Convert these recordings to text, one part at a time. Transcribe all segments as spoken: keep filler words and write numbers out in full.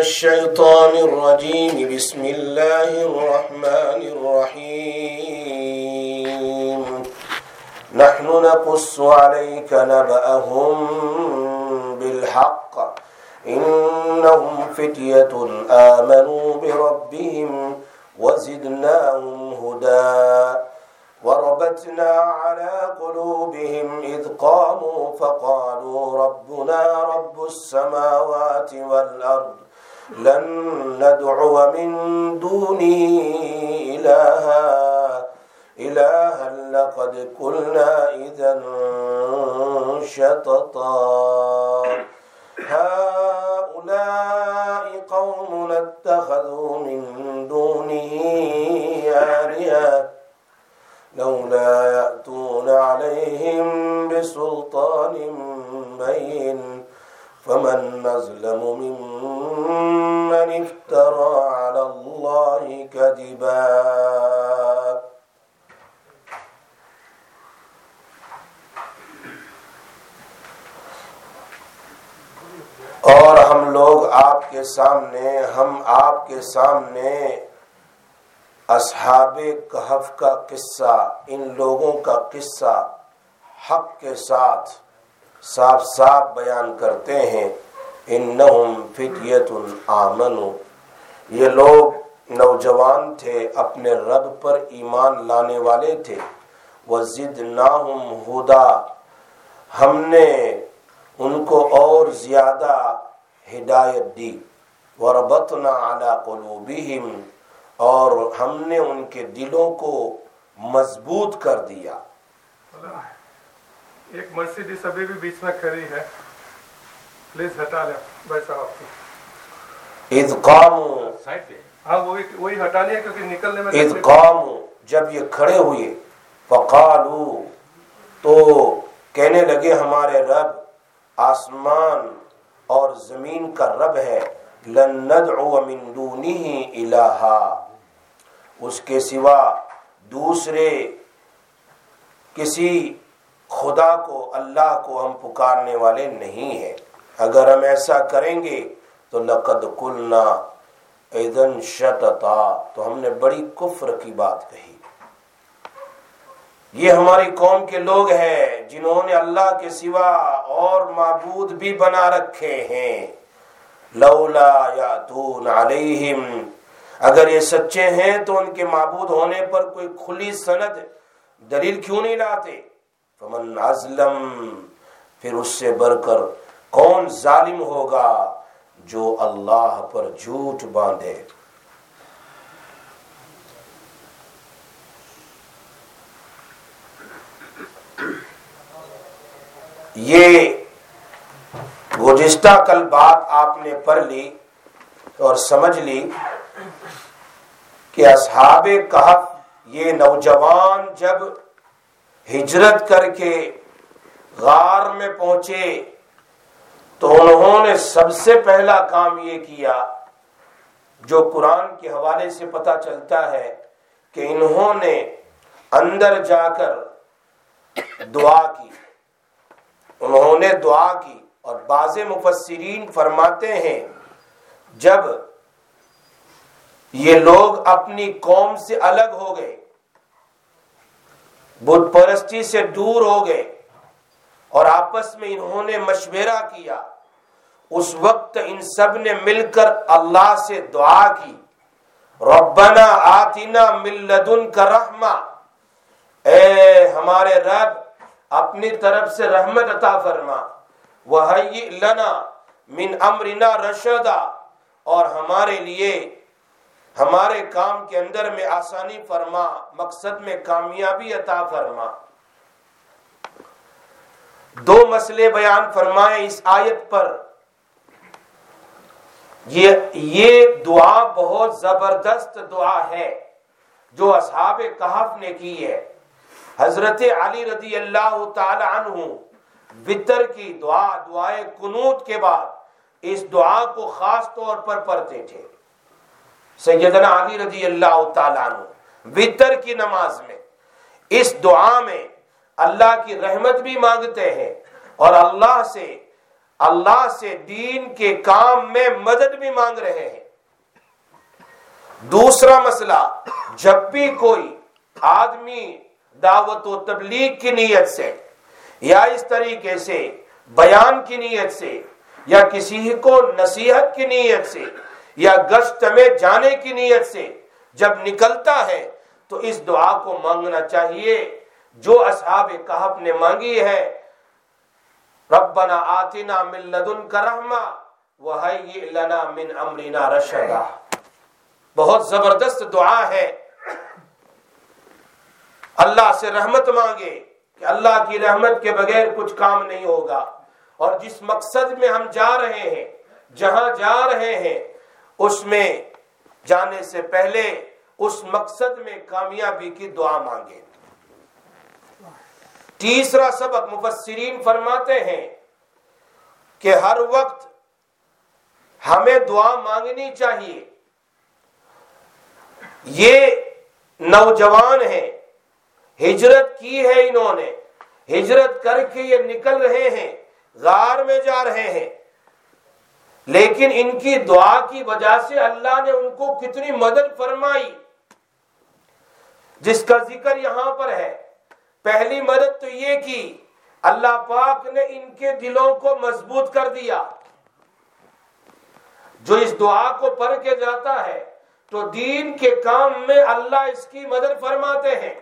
الشيطان الرجيم بسم الله الرحمن الرحيم نحن نقص عليك نبأهم بالحق إنهم فتية آمنوا بربهم وزدناهم هدى وربطنا على قلوبهم إذ قاموا فقالوا ربنا رب السماوات والأرض لن ندعو من دونه إلها إلها لقد قلنا إذا شططا هؤلاء قوم اتخذوا من دونه آلهة لولا يأتون عليهم بسلطان بين فمن أظلم ممن افترى على الله كذبا. اور ہم لوگ آپ کے سامنے ہم آپ کے سامنے اصحاب کہف کا قصہ، ان لوگوں کا قصہ حق کے ساتھ صاف صاف بیان کرتے ہیں. انہم فتیۃ آمنوا، یہ لوگ نوجوان تھے، اپنے رب پر ایمان لانے والے تھے. وزدناہم ہدی، ہم نے ان کو اور زیادہ ہدایت دی. وربطنا علی قلوبہم، اور ہم نے ان کے دلوں کو مضبوط کر دیا. ایک مرسیڈیز ابھی بھی بیچ میں کھڑی ہے، پلیز ہٹا لیں بھائی صاحب. اذ قاموا، ہاں وہی وہی ہٹانی ہے کیونکہ نکلنے میں اذ قاموا، جب یہ کھڑے ہوئے. فقالوا، تو کہنے لگے ہمارے رب آسمان اور زمین کا رب ہے. لن ندعو من دونہ الہا، اس کے سوا دوسرے کسی خدا کو، اللہ کو ہم پکارنے والے نہیں ہیں. اگر ہم ایسا کریں گے تو لقد قلنا اذا شططا، تو ہم نے بڑی کفر کی بات کہی. یہ ہماری قوم کے لوگ ہیں جنہوں نے اللہ کے سوا اور معبود بھی بنا رکھے ہیں. لولا یاتون علیہم، اگر یہ سچے ہیں تو ان کے معبود ہونے پر کوئی کھلی سند دلیل کیوں نہیں لاتے. فمن اظلم، پھر اس سے بڑھ کر کون ظالم ہوگا جو اللہ پر جھوٹ باندھے. یہ گزشتہ کل بات آپ نے پڑھ لی اور سمجھ لی کہ اصحاب کہف، یہ نوجوان جب ہجرت کر کے غار میں پہنچے تو انہوں نے سب سے پہلا کام یہ کیا جو قرآن کے حوالے سے پتہ چلتا ہے کہ انہوں نے اندر جا کر دعا کی. انہوں نے دعا کی، اور بعض مفسرین فرماتے ہیں جب یہ لوگ اپنی قوم سے الگ ہو گئے، بت پرستی سے دور ہو گئے، اور آپس میں انہوں نے مشورہ کیا، اس وقت ان سب نے مل کر اللہ سے دعا کی. ربنا آتنا من لدنک رحمہ، اے ہمارے رب اپنی طرف سے رحمت عطا فرما. وَهَيِّئْ لَنَا مِنْ أَمْرِنَا رَشَدًا، اور ہمارے لیے ہمارے کام کے اندر میں آسانی فرما، مقصد میں کامیابی عطا فرما. دو مسئلے بیان فرمائے اس آیت پر. یہ یہ دعا بہت زبردست دعا ہے جو اصحاب کہف نے کی ہے. حضرت علی رضی اللہ تعالی عنہ وتر کی دعا، دعائے قنوت کے بعد اس دعا کو خاص طور پر پڑھتے تھے. سیدنا علی رضی اللہ تعالی عنہ وتر کی نماز میں اس دعا میں اللہ کی رحمت بھی مانگتے ہیں اور اللہ سے اللہ سے دین کے کام میں مدد بھی مانگ رہے ہیں۔ دوسرا مسئلہ، جب بھی کوئی آدمی دعوت و تبلیغ کی نیت سے یا اس طریقے سے بیان کی نیت سے یا کسی کو نصیحت کی نیت سے یا گشت میں جانے کی نیت سے جب نکلتا ہے تو اس دعا کو مانگنا چاہیے جو اصحاب کہف نے مانگی ہے، ربنا آتنا من لدنک رحمہ وہیئ لنا من امرنا رشدا۔ بہت زبردست دعا ہے۔ اللہ سے رحمت مانگے کہ اللہ کی رحمت کے بغیر کچھ کام نہیں ہوگا، اور جس مقصد میں ہم جا رہے ہیں، جہاں جا رہے ہیں، اس میں جانے سے پہلے اس مقصد میں کامیابی کی دعا مانگے۔ تیسرا سبق، مفسرین فرماتے ہیں کہ ہر وقت ہمیں دعا مانگنی چاہیے۔ یہ نوجوان ہیں، ہجرت کی ہے انہوں نے، ہجرت کر کے یہ نکل رہے ہیں، غار میں جا رہے ہیں، لیکن ان کی دعا کی وجہ سے اللہ نے ان کو کتنی مدد فرمائی جس کا ذکر یہاں پر ہے۔ پہلی مدد تو یہ کی، اللہ پاک نے ان کے دلوں کو مضبوط کر دیا۔ جو اس دعا کو پڑھ کے جاتا ہے تو دین کے کام میں اللہ اس کی مدد فرماتے ہیں۔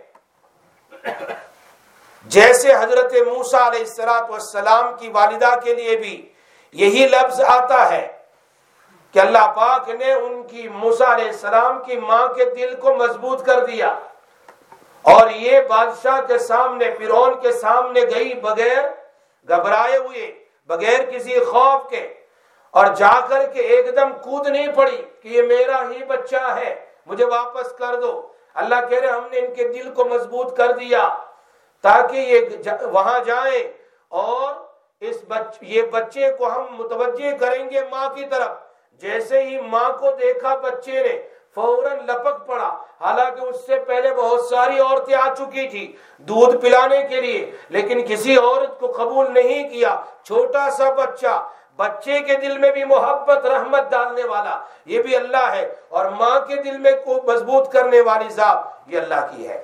جیسے حضرت موسیٰ علیہ الصلوۃ والسلام کی والدہ کے لیے بھی یہی لفظ آتا ہے کہ اللہ پاک نے ان کی موسیٰ علیہ السلام کی ماں کے دل کو مضبوط کر دیا، اور یہ بادشاہ کے سامنے، فرعون کے سامنے گئی بغیر گھبرائے ہوئے، بغیر کسی خوف کے، اور جا کر کے ایک دم کود نہیں پڑی کہ یہ میرا ہی بچہ ہے، مجھے واپس کر دو۔ اللہ کہہ رہے ہم نے ان کے دل کو مضبوط کر دیا تاکہ یہ وہاں جائیں اور اس بچ یہ بچے کو ہم متوجہ کریں گے ماں کی طرف۔ جیسے ہی ماں کو دیکھا بچے نے فوراً لپک پڑا، حالانکہ اس سے پہلے بہت ساری عورتیں آ چکی تھی دودھ پلانے کے لیے، لیکن کسی عورت کو قبول نہیں کیا۔ چھوٹا سا بچہ، بچے کے دل میں بھی محبت رحمت ڈالنے والا یہ بھی اللہ ہے، اور ماں کے دل میں کو مضبوط کرنے والی ذات یہ اللہ کی ہے۔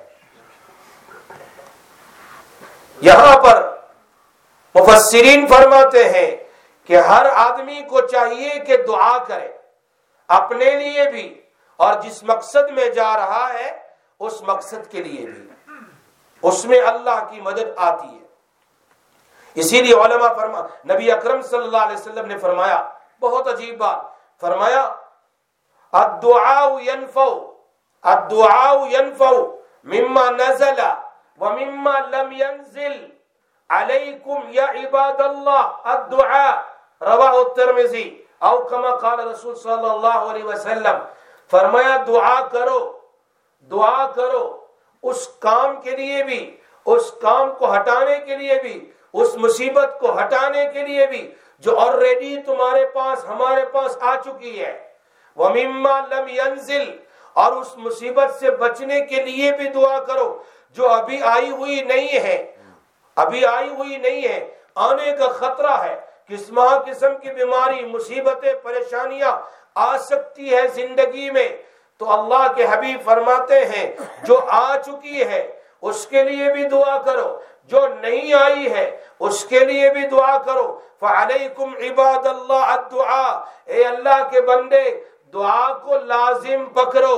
یہاں پر مفسرین فرماتے ہیں کہ ہر آدمی کو چاہیے کہ دعا کرے، اپنے لیے بھی اور جس مقصد میں جا رہا ہے اس مقصد کے لیے بھی، اس میں اللہ کی مدد آتی ہے۔ اسی لیے علماء فرما نبی اکرم صلی اللہ علیہ وسلم نے فرمایا، بہت عجیب بات فرمایا، الدعاء ينفع الدعاء ينفع مما نزل ومما لم ينزل علیکم یا عباد اللہ الدعاء رواہ الترمذی او کما قال رسول صلی اللہ علیہ وسلم۔ فرمایا دعا کرو، دعا کرو اس کام کے لیے بھی، اس کام کو ہٹانے کے لیے بھی، اس مصیبت کو ہٹانے کے لیے بھی جو آلریڈی تمہارے پاس ہمارے پاس آ چکی ہے، وَمِمَّا لَمْ يَنزِلْ، اور اس مصیبت سے بچنے کے لیے بھی دعا کرو جو ابھی آئی ہوئی نہیں ہے، ابھی آئی ہوئی نہیں ہے، آنے کا خطرہ ہے۔ قسم قسم کی بیماری، مصیبتیں، پریشانیاں آ سکتی ہے زندگی میں، تو اللہ کے حبیب فرماتے ہیں جو آ چکی ہے اس کے لیے بھی دعا کرو، جو نہیں آئی ہے اس کے لیے بھی دعا کرو۔ فعلیکم عباد اللہ الدعاء، اے اللہ کے بندے دعا کو لازم پکڑو،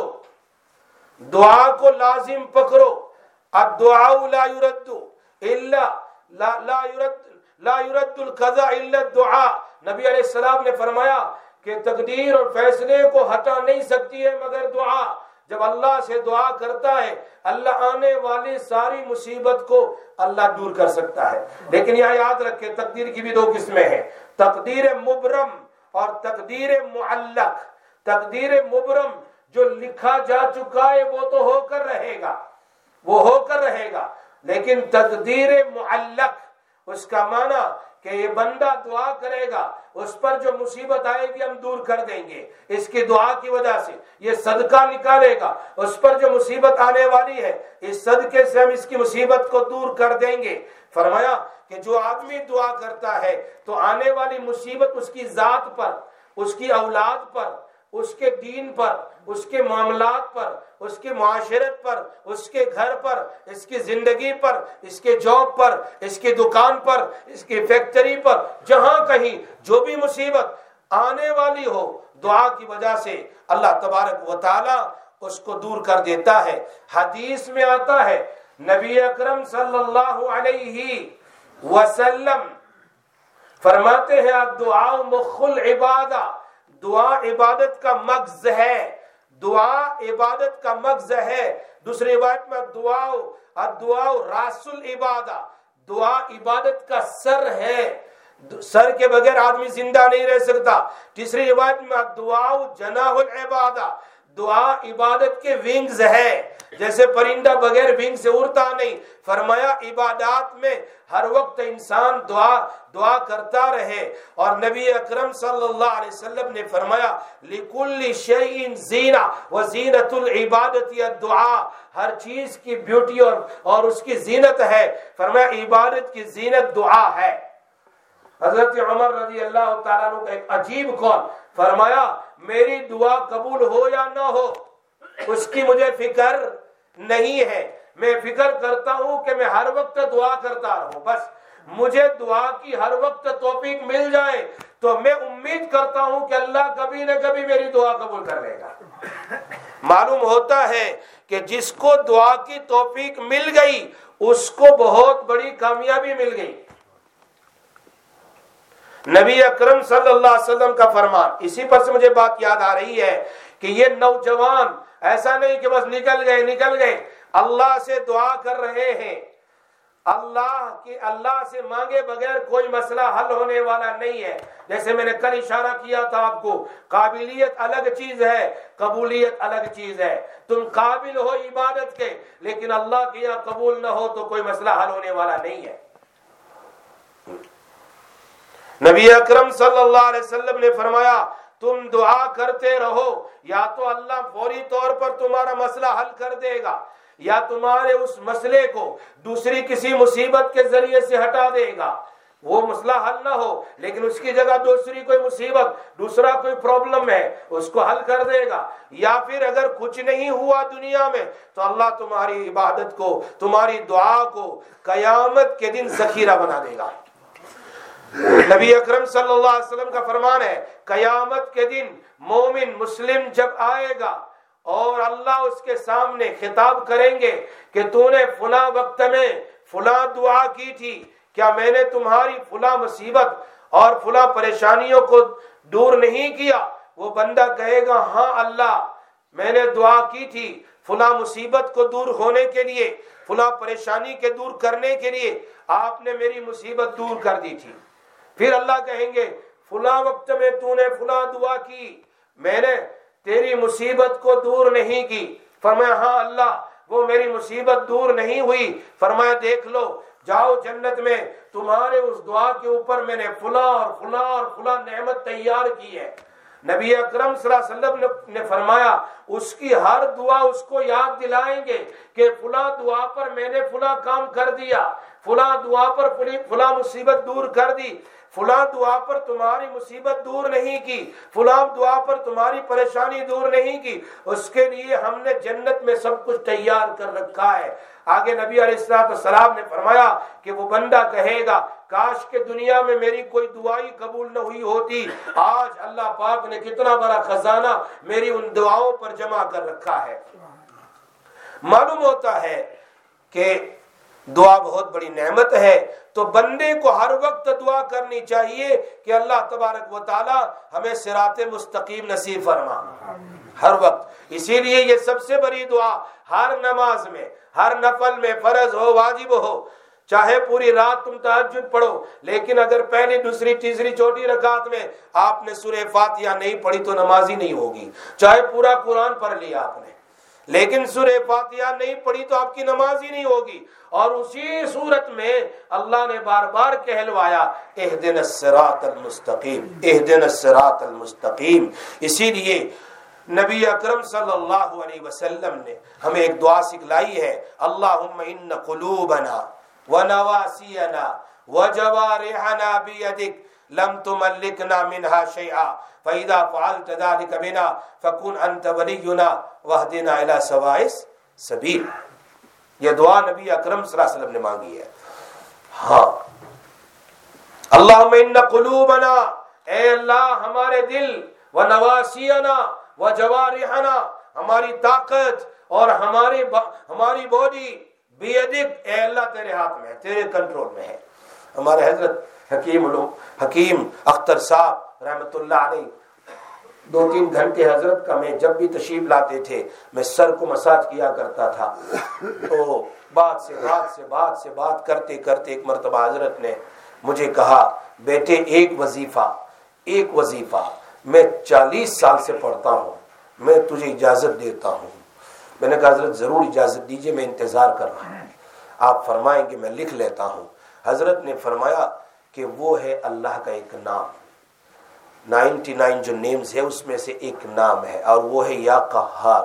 دعا کو لازم پکڑو۔ الدعاء لا يرد الا لا لا يرد لا يرد القضاء الا الدعاء۔ نبی علیہ السلام نے فرمایا کہ تقدیر اور فیصلے کو ہٹا نہیں سکتی ہے مگر دعا۔ جب اللہ سے دعا کرتا ہے اللہ آنے والی ساری مصیبت کو اللہ دور کر سکتا ہے۔ لیکن یہاں یاد رکھیں تقدیر کی بھی دو قسمیں ہیں، تقدیر مبرم اور تقدیر معلق۔ تقدیر مبرم جو لکھا جا چکا ہے وہ تو ہو کر رہے گا، وہ ہو کر رہے گا، لیکن تقدیر معلق اس کا معنی کہ یہ بندہ دعا کرے گا اس پر جو مصیبت آئے گی ہم دور کر دیں گے، اس کی دعا کی وجہ سے یہ صدقہ نکالے گا، اس پر جو مصیبت آنے والی ہے اس صدقے سے ہم اس کی مصیبت کو دور کر دیں گے۔ فرمایا کہ جو آدمی دعا کرتا ہے تو آنے والی مصیبت اس کی ذات پر، اس کی اولاد پر، اس کے دین پر، اس کے معاملات پر، اس کے معاشرت پر، اس کے گھر پر، اس کی زندگی پر، اس کے جاب پر، اس کی دکان پر، اس کی فیکٹری پر، جہاں کہیں جو بھی مصیبت آنے والی ہو، دعا کی وجہ سے اللہ تبارک و تعالی اس کو دور کر دیتا ہے۔ حدیث میں آتا ہے نبی اکرم صلی اللہ علیہ وسلم فرماتے ہیں الدعاء مخ العبادہ، دعا عبادت کا مغز ہے، دعا عبادت کا مغز ہے۔ دوسری روایت میں دعا الدعاء راس العبادہ، دعا عبادت کا سر ہے، سر کے بغیر آدمی زندہ نہیں رہ سکتا۔ تیسری روایت میں دعا جناح العبادہ، دعا عبادت کے ونگز ہے، جیسے پرندہ بغیر ونگ سے اڑتا نہیں۔ فرمایا عبادات میں ہر وقت انسان دعا دعا کرتا رہے، اور نبی اکرم صلی اللہ علیہ وسلم نے فرمایا لِكُلِّ شَيْءٍ زِينَةٌ وَزِينَةُ الْعِبَادَةِ الدُّعَاء، ہر چیز کی بیوٹی اور اور اس کی زینت ہے، فرمایا عبادت کی زینت دعا ہے۔ حضرت عمر رضی اللہ تعالیٰ عنہ کا ایک عجیب قول، فرمایا میری دعا قبول ہو یا نہ ہو اس کی مجھے فکر نہیں ہے، میں فکر کرتا ہوں کہ میں ہر وقت دعا کرتا رہوں، بس مجھے دعا کی ہر وقت توفیق مل جائے تو میں امید کرتا ہوں کہ اللہ کبھی نہ کبھی میری دعا قبول کر لے گا۔ معلوم ہوتا ہے کہ جس کو دعا کی توفیق مل گئی اس کو بہت بڑی کامیابی مل گئی۔ نبی اکرم صلی اللہ علیہ وسلم کا فرمان، اسی پر سے مجھے بات یاد آ رہی ہے کہ یہ نوجوان ایسا نہیں کہ بس نکل گئے نکل گئے اللہ سے دعا کر رہے ہیں، اللہ کی اللہ سے مانگے بغیر کوئی مسئلہ حل ہونے والا نہیں ہے۔ جیسے میں نے کل اشارہ کیا تھا آپ کو، قابلیت الگ چیز ہے، قبولیت الگ چیز ہے۔ تم قابل ہو عبادت کے، لیکن اللہ کے یہاں قبول نہ ہو تو کوئی مسئلہ حل ہونے والا نہیں ہے۔ نبی اکرم صلی اللہ علیہ وسلم نے فرمایا تم دعا کرتے رہو، یا تو اللہ فوری طور پر تمہارا مسئلہ حل کر دے گا، یا تمہارے اس مسئلے کو دوسری کسی مصیبت کے ذریعے سے ہٹا دے گا۔ وہ مسئلہ حل نہ ہو لیکن اس کی جگہ دوسری کوئی مصیبت، دوسرا کوئی پرابلم ہے، اس کو حل کر دے گا، یا پھر اگر کچھ نہیں ہوا دنیا میں تو اللہ تمہاری عبادت کو، تمہاری دعا کو قیامت کے دن ذخیرہ بنا دے گا۔ نبی اکرم صلی اللہ علیہ وسلم کا فرمان ہے قیامت کے دن مومن مسلم جب آئے گا اور اللہ اس کے سامنے خطاب کریں گے کہ تو نے فلاں وقت میں فلاں دعا کی تھی، کیا میں نے تمہاری فلاں مصیبت اور فلاں پریشانیوں کو دور نہیں کیا؟ وہ بندہ کہے گا ہاں اللہ، میں نے دعا کی تھی فلاں مصیبت کو دور ہونے کے لیے، فلاں پریشانی کے دور کرنے کے لیے آپ نے میری مصیبت دور کر دی تھی۔ پھر اللہ کہیں گے فلاں وقت میں تو نے فلاں دعا کی، میں نے تیری مصیبت کو دور نہیں کی۔ فرمایا ہاں اللہ، وہ میری مصیبت دور نہیں ہوئی۔ فرمایا دیکھ لو، جاؤ جنت میں، تمہارے اس دعا کے اوپر میں نے فلاں اور فلاں اور فلاں نعمت تیار کی ہے۔ نبی اکرم صلی اللہ علیہ وسلم نے فرمایا اس کی ہر دعا اس کو یاد دلائیں گے کہ فلاں دعا پر میں نے فلاں کام کر دیا، فلاں دعا پر فلاں مصیبت دور کر دی، فلاں دعا پر تمہاری مصیبت دور نہیں کی، فلاں دعا پر تمہاری پریشانی دور نہیں کی۔ اس کے لیے ہم نے جنت میں سب کچھ تیار کر رکھا ہے۔ آگے نبی علیہ الصلوۃ والسلام نے فرمایا کہ وہ بندہ کہے گا کاش کہ دنیا میں میری کوئی دعائی قبول نہ ہوئی ہوتی، آج اللہ پاک نے کتنا بڑا خزانہ میری ان دعاؤں پر جمع کر رکھا ہے۔ معلوم ہوتا ہے کہ دعا بہت بڑی نعمت ہے، تو بندے کو ہر وقت دعا کرنی چاہیے کہ اللہ تبارک و تعالی ہمیں صراط مستقیم نصیب فرما ہر وقت۔ اسی لیے یہ سب سے بڑی دعا ہر نماز میں، ہر نفل میں، فرض ہو واجب ہو، چاہے پوری رات تم تہجد پڑھو، لیکن اگر پہلی دوسری تیسری چوتھی رکعت میں آپ نے سورہ فاتحہ نہیں پڑھی تو نماز ہی نہیں ہوگی۔ چاہے پورا قرآن پڑھ لیا آپ نے لیکن سورہ فاتحہ نہیں پڑھی تو آپ کی نماز ہی نہیں ہوگی۔ اور اسی صورت میں اللہ نے بار بار کہلوایا اہدنا الصراط المستقیم، اہدنا الصراط المستقیم۔ اسی لیے نبی اکرم صلی اللہ علیہ وسلم نے ہمیں ایک دعا سکھلائی ہے، اللہم ان قلوبنا ونواسینا وجوارحنا بیدک لم تملکنا منها شیئا فاذا فعلت ذلك بنا فكن انت ولینا واہدنا الی سواء السبیل. یہ دعا نبی اکرم صلی اللہ علیہ وسلم نے مانگی ہے. ہاں اللہم ان قلوبنا، اے اللہ ہمارے دل، ونواسینا وجوارحنا ہماری طاقت اور ہماری ہماری باڈی، بیدک اے اللہ تیرے ہاتھ میں ہے، تیرے کنٹرول میں ہے. ہمارے حضرت حکیم علوم حکیم اختر صاحب رحمۃ اللہ علیہ دو تین گھنٹے حضرت کا میں جب بھی تشریف لاتے تھے میں سر کو مساج کیا کرتا تھا. تو بات سے بات سے بات سے بات کرتے کرتے ایک مرتبہ حضرت نے مجھے کہا بیٹے ایک وظیفہ ایک وظیفہ میں چالیس سال سے پڑھتا ہوں، میں تجھے اجازت دیتا ہوں. میں نے کہا حضرت ضرور اجازت دیجئے، میں انتظار کر رہا ہوں، آپ فرمائیں گے میں لکھ لیتا ہوں. حضرت نے فرمایا کہ وہ ہے اللہ کا ایک نام، نائنٹی نائن جو نیمز ہے اس میں سے ایک نام ہے اور وہ ہے یا قہار.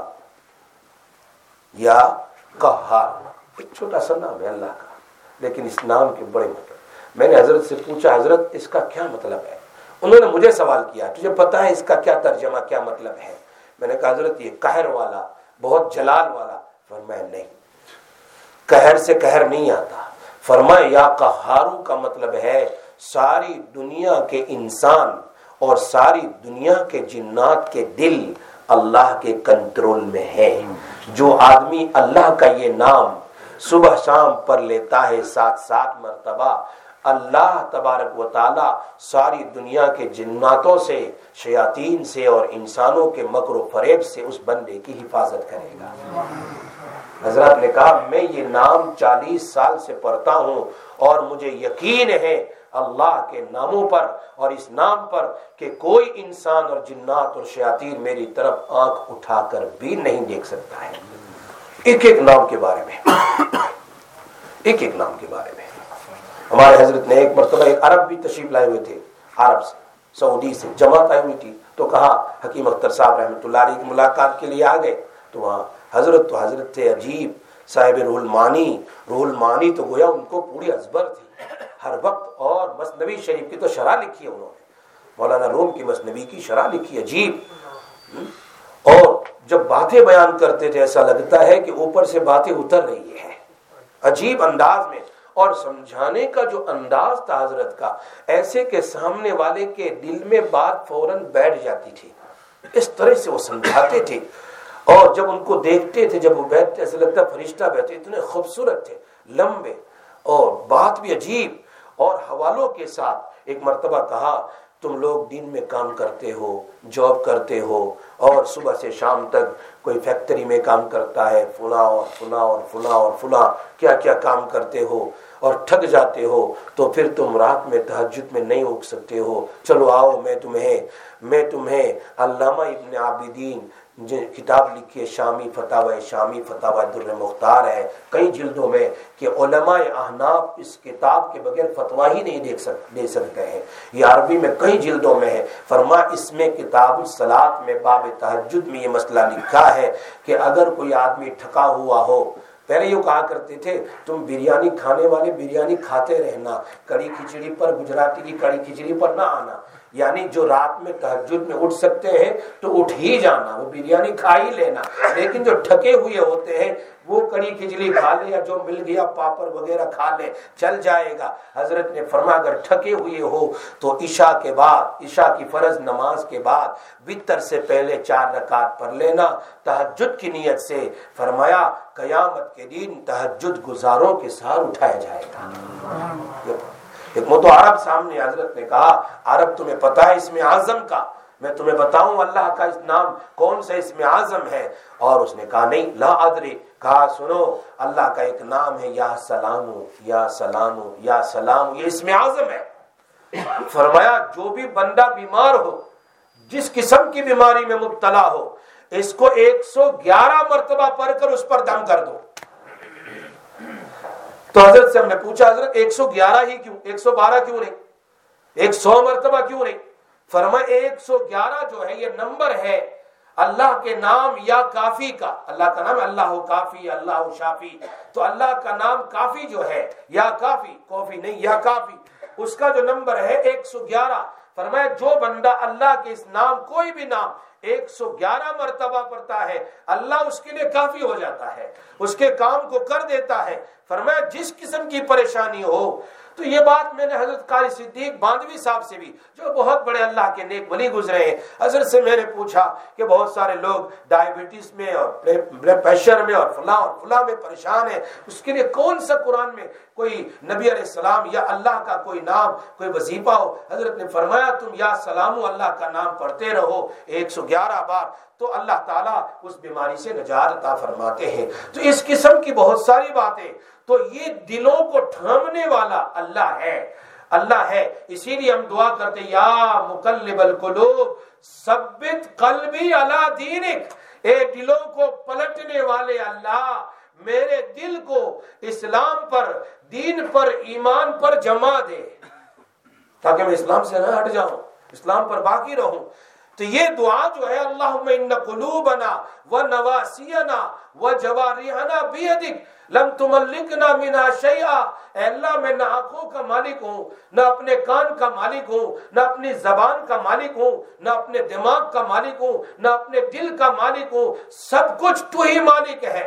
یا قہار ایک چھوٹا سا نام ہے اللہ کا، لیکن اس نام کے بڑے مطلب. میں نے حضرت سے پوچھا حضرت اس کا کیا مطلب ہے؟ انہوں نے مجھے سوال کیا تجھے پتا ہے اس کا کیا ترجمہ کیا مطلب ہے؟ میں نے کہا حضرت یہ قہر والا، بہت جلال والا. فرمایا نہیں، قہر سے قہر نہیں آتا. فرمایا یا قہارو کا مطلب ہے ساری دنیا کے انسان اور ساری دنیا کے جنات کے دل اللہ کے کنٹرول میں ہے. جو آدمی اللہ کا یہ نام صبح شام پر لیتا ہے سات سات مرتبہ، اللہ تبارک و تعالی ساری دنیا کے جناتوں سے، شیاطین سے اور انسانوں کے مکر و فریب سے اس بندے کی حفاظت کرے گا. حضرت نے کہا میں یہ نام چالیس سال سے پڑھتا ہوں اور مجھے یقین ہے اللہ کے ناموں پر اور اس نام پر کہ کوئی انسان اور جنات اور شیاطین میری طرف آنکھ اٹھا کر بھی نہیں دیکھ سکتا ہے. ایک ایک نام کے بارے میں ایک ایک نام کے بارے میں ہمارے حضرت نے ایک مرتبہ ایک عرب بھی تشریف لائے ہوئے تھے، عرب سے سعودی سے جماعت آئی ہوئی تھی. تو کہا حکیم اختر صاحب رحمۃ اللہ علیہ کی ملاقات کے لیے آ گئے. تو وہاں حضرت تو حضرت تھے عجیب صاحب روح المانی. روح المانی تو گویا ان کو پوری ازبر تھی ہر وقت. اور مثنوی شریف کی تو شرح لکھی ہے انہوں نے، مولانا روم کی مثنوی کی شرح لکھی عجیب. اور جب باتیں بیان کرتے تھے ایسا لگتا ہے کہ اوپر سے باتیں اتر رہی ہیں عجیب انداز میں. اور سمجھانے کا جو انداز تھا حضرت کا ایسے کہ سامنے والے کے دل میں بات فوراً بیٹھ جاتی تھی. اس طرح سے وہ سمجھاتے تھے. اور جب ان کو دیکھتے تھے جب وہ بیٹھتے ایسا لگتا فرشتہ بیٹھے. اتنے خوبصورت تھے، لمبے اور بات بھی عجیب اور حوالوں کے ساتھ. ایک مرتبہ کہا تم لوگ دن میں کام کرتے ہو، جاب کرتے ہو اور صبح سے شام تک کوئی فیکٹری میں کام کرتا ہے، فلاں اور فلاں اور فلاں اور فلاں کیا کیا کام کرتے ہو اور تھک جاتے ہو تو پھر تم رات میں تہجد میں نہیں اٹھ سکتے ہو. چلو آؤ میں تمہیں میں تمہیں علامہ ابن عابدین کتاب لکھی ہے شامی فتاوی شامی فتاوی در مختار ہے کئی جلدوں میں کہ علماء احناف اس کتاب کے بغیر فتویٰ ہی نہیں دیکھ سک دے سکتے ہیں. یہ عربی میں کئی جلدوں میں ہے. فرما اس میں کتاب الصلاۃ میں باب تہجد میں یہ مسئلہ لکھا ہے کہ اگر کوئی آدمی تھکا ہوا ہو، پہلے یوں کہا کرتے تھے تم بریانی کھانے والے بریانی کھاتے رہنا، کڑی کھچڑی پر گجراتی کی کڑی کھچڑی پر نہ آنا. یعنی جو رات میں تہجد میں اٹھ سکتے ہیں تو اٹھ ہی جانا، وہ بریانی کھا ہی لینا. لیکن جو تھکے ہوئے ہوتے ہیں وہ کڑی کھچڑی کھا لے یا جو مل گیا پاپڑ وغیرہ کھا لے چل جائے گا. حضرت نے فرمایا اگر تھکے ہوئے ہو تو عشاء کے بعد عشاء کی فرض نماز کے بعد وتر سے پہلے چار رکعت پڑھ لینا تہجد کی نیت سے. فرمایا قیامت کے دن تہجد گزاروں کے ساتھ اٹھایا جائے گا. ایک مو تو عرب سامنے حضرت نے کہا عرب تمہیں پتا ہے اسم اعظم کا؟ میں تمہیں بتاؤں اللہ کا اس نام کون سا اسم اعظم ہے؟ اور اس نے کہا نہیں لا ادری. کہا سنو اللہ کا ایک نام ہے یا سلامو یا سلامو یا سلام، یہ اسم اعظم ہے. فرمایا جو بھی بندہ بیمار ہو، جس قسم کی بیماری میں مبتلا ہو، اس کو ایک سو گیارہ مرتبہ پڑھ کر اس پر دم کر دو. تو حضرت سے ہم نے پوچھا حضرت ایک سو گیارہ ہی کیوں، ایک سو بارہ کیوں نہیں، ایک سو مرتبہ کیوں نہیں؟ فرمایا ایک سو گیارہ جو ہے یہ نمبر ہے اللہ کے نام یا کافی کا، اللہ کا نام اللہ کافی، اللہ شافی، تو اللہ کا نام کافی جو ہے یا کافی، کافی نہیں یا کافی، اس کا جو نمبر ہے ایک سو گیارہ، فرمایا جو بندہ اللہ کے اس نام کوئی بھی نام ایک سو گیارہ مرتبہ پڑھتا ہے اللہ اس کے لیے کافی ہو جاتا ہے، اس کے کام کو کر دیتا ہے۔ فرمایا جس قسم کی پریشانی ہو، تو یہ بات میں نے حضرت قاری صدیق باندوی صاحب سے بھی، جو بہت بڑے اللہ کے نیک ولی گزرے ہیں، حضرت سے میں نے پوچھا کہ بہت سارے لوگ ڈائبٹیز میں اور بلڈ پریشر میں اور فلاں اور فلاں میں پریشان ہیں، اس کے لیے کون سا قرآن میں کوئی نبی علیہ السلام یا اللہ کا کوئی نام کوئی وظیفہ ہو؟ حضرت نے فرمایا تم یا سلام اللہ کا نام پڑھتے رہو ایک سو گیارہ بار، تو اللہ تعالیٰ اس بیماری سے نجات عطا فرماتے ہیں۔ تو اس قسم کی بہت ساری باتیں، تو یہ دلوں کو تھامنے والا اللہ ہے، اللہ ہے۔ اسی لیے ہم دعا کرتے یا مقلب القلوب ثبت قلبی علی دینک، اے دلوں کو پلٹنے والے اللہ میرے دل کو اسلام پر، دین پر، ایمان پر جما دے، تاکہ میں اسلام سے نہ ہٹ جاؤں، اسلام پر باقی رہوں۔ تو یہ دعا جو ہے اللہم ان قلوبنا ونواسینا وجوارحنا بیدک لم تملکنا منہا شیئا، اے اللہ میں نہ آنکھوں کا مالک ہوں، نہ اپنے کان کا مالک ہوں، نہ اپنی زبان کا مالک ہوں، نہ اپنے دماغ کا مالک ہوں، نہ اپنے دل کا مالک ہوں، سب کچھ تو ہی مالک ہے۔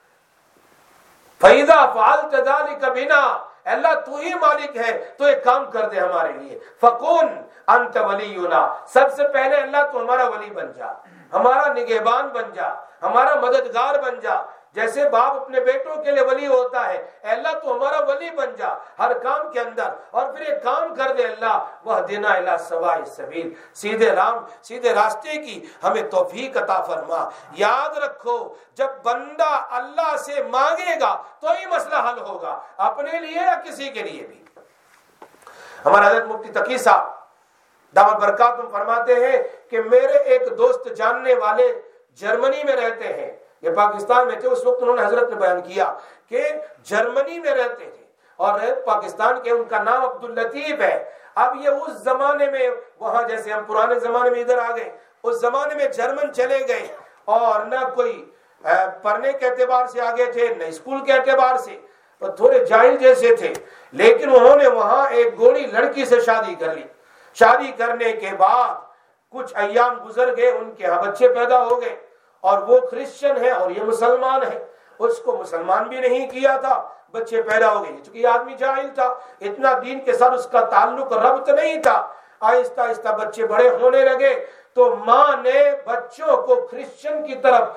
فَإِذَا فَعَلْتَ ذَلِكَ بِنَا، اللہ تو ہی مالک ہے تو ایک کام کر دے ہمارے لیے، فَكُنْ أَنْتَ وَلِيُّنَا، سب سے پہلے اللہ تو ہمارا ولی بن جا، ہمارا نگہبان بن جا، ہمارا مددگار بن جا، جیسے باپ اپنے بیٹوں کے لیے ولی ہوتا ہے، اے اللہ تو ہمارا ولی بن جا ہر کام کے اندر، اور پھر ایک کام کر دے اللہ وَاهْدِنَا إِلَىٰ سَوَاءِ السَّبِيلِ، سیدھے رام سیدھے راستے کی ہمیں توفیق عطا فرما۔ یاد رکھو جب بندہ اللہ سے مانگے گا تو ہی مسئلہ حل ہوگا، اپنے لیے یا کسی کے لیے بھی۔ ہمارا حضرت مفتی تقی صاحب دامت برکاتہم فرماتے ہیں کہ میرے ایک دوست جاننے والے جرمنی میں رہتے ہیں، یہ پاکستان میں تھے اس وقت، انہوں نے حضرت نے بیان کیا کہ جرمنی میں رہتے تھے اور پاکستان کے، ان کا نام عبداللطیف ہے۔ اب یہ اس زمانے میں وہاں، جیسے ہم پرانے زمانے میں ادھر آ گئے، اس زمانے میں جرمن چلے گئے اور نہ کوئی پڑھنے کے اعتبار سے آگے تھے نہ اسکول کے اعتبار سے، اور تھوڑے جاہل جیسے تھے، لیکن انہوں نے وہاں ایک گوڑی لڑکی سے شادی کر لی۔ شادی کرنے کے بعد کچھ ایام گزر گئے، ان کے یہاں بچے پیدا ہو گئے، اور وہ کرسچن ہے اور یہ مسلمان ہے، اس کو مسلمان بھی نہیں کیا تھا، بچے پیدا ہو گئے، چونکہ یہ آدمی جاہل تھا، اتنا دین کے ساتھ اس کا تعلق ربط نہیں تھا۔ آہستہ آہستہ بچے بڑے ہونے لگے تو ماں نے بچوں کو کرسچن کی طرف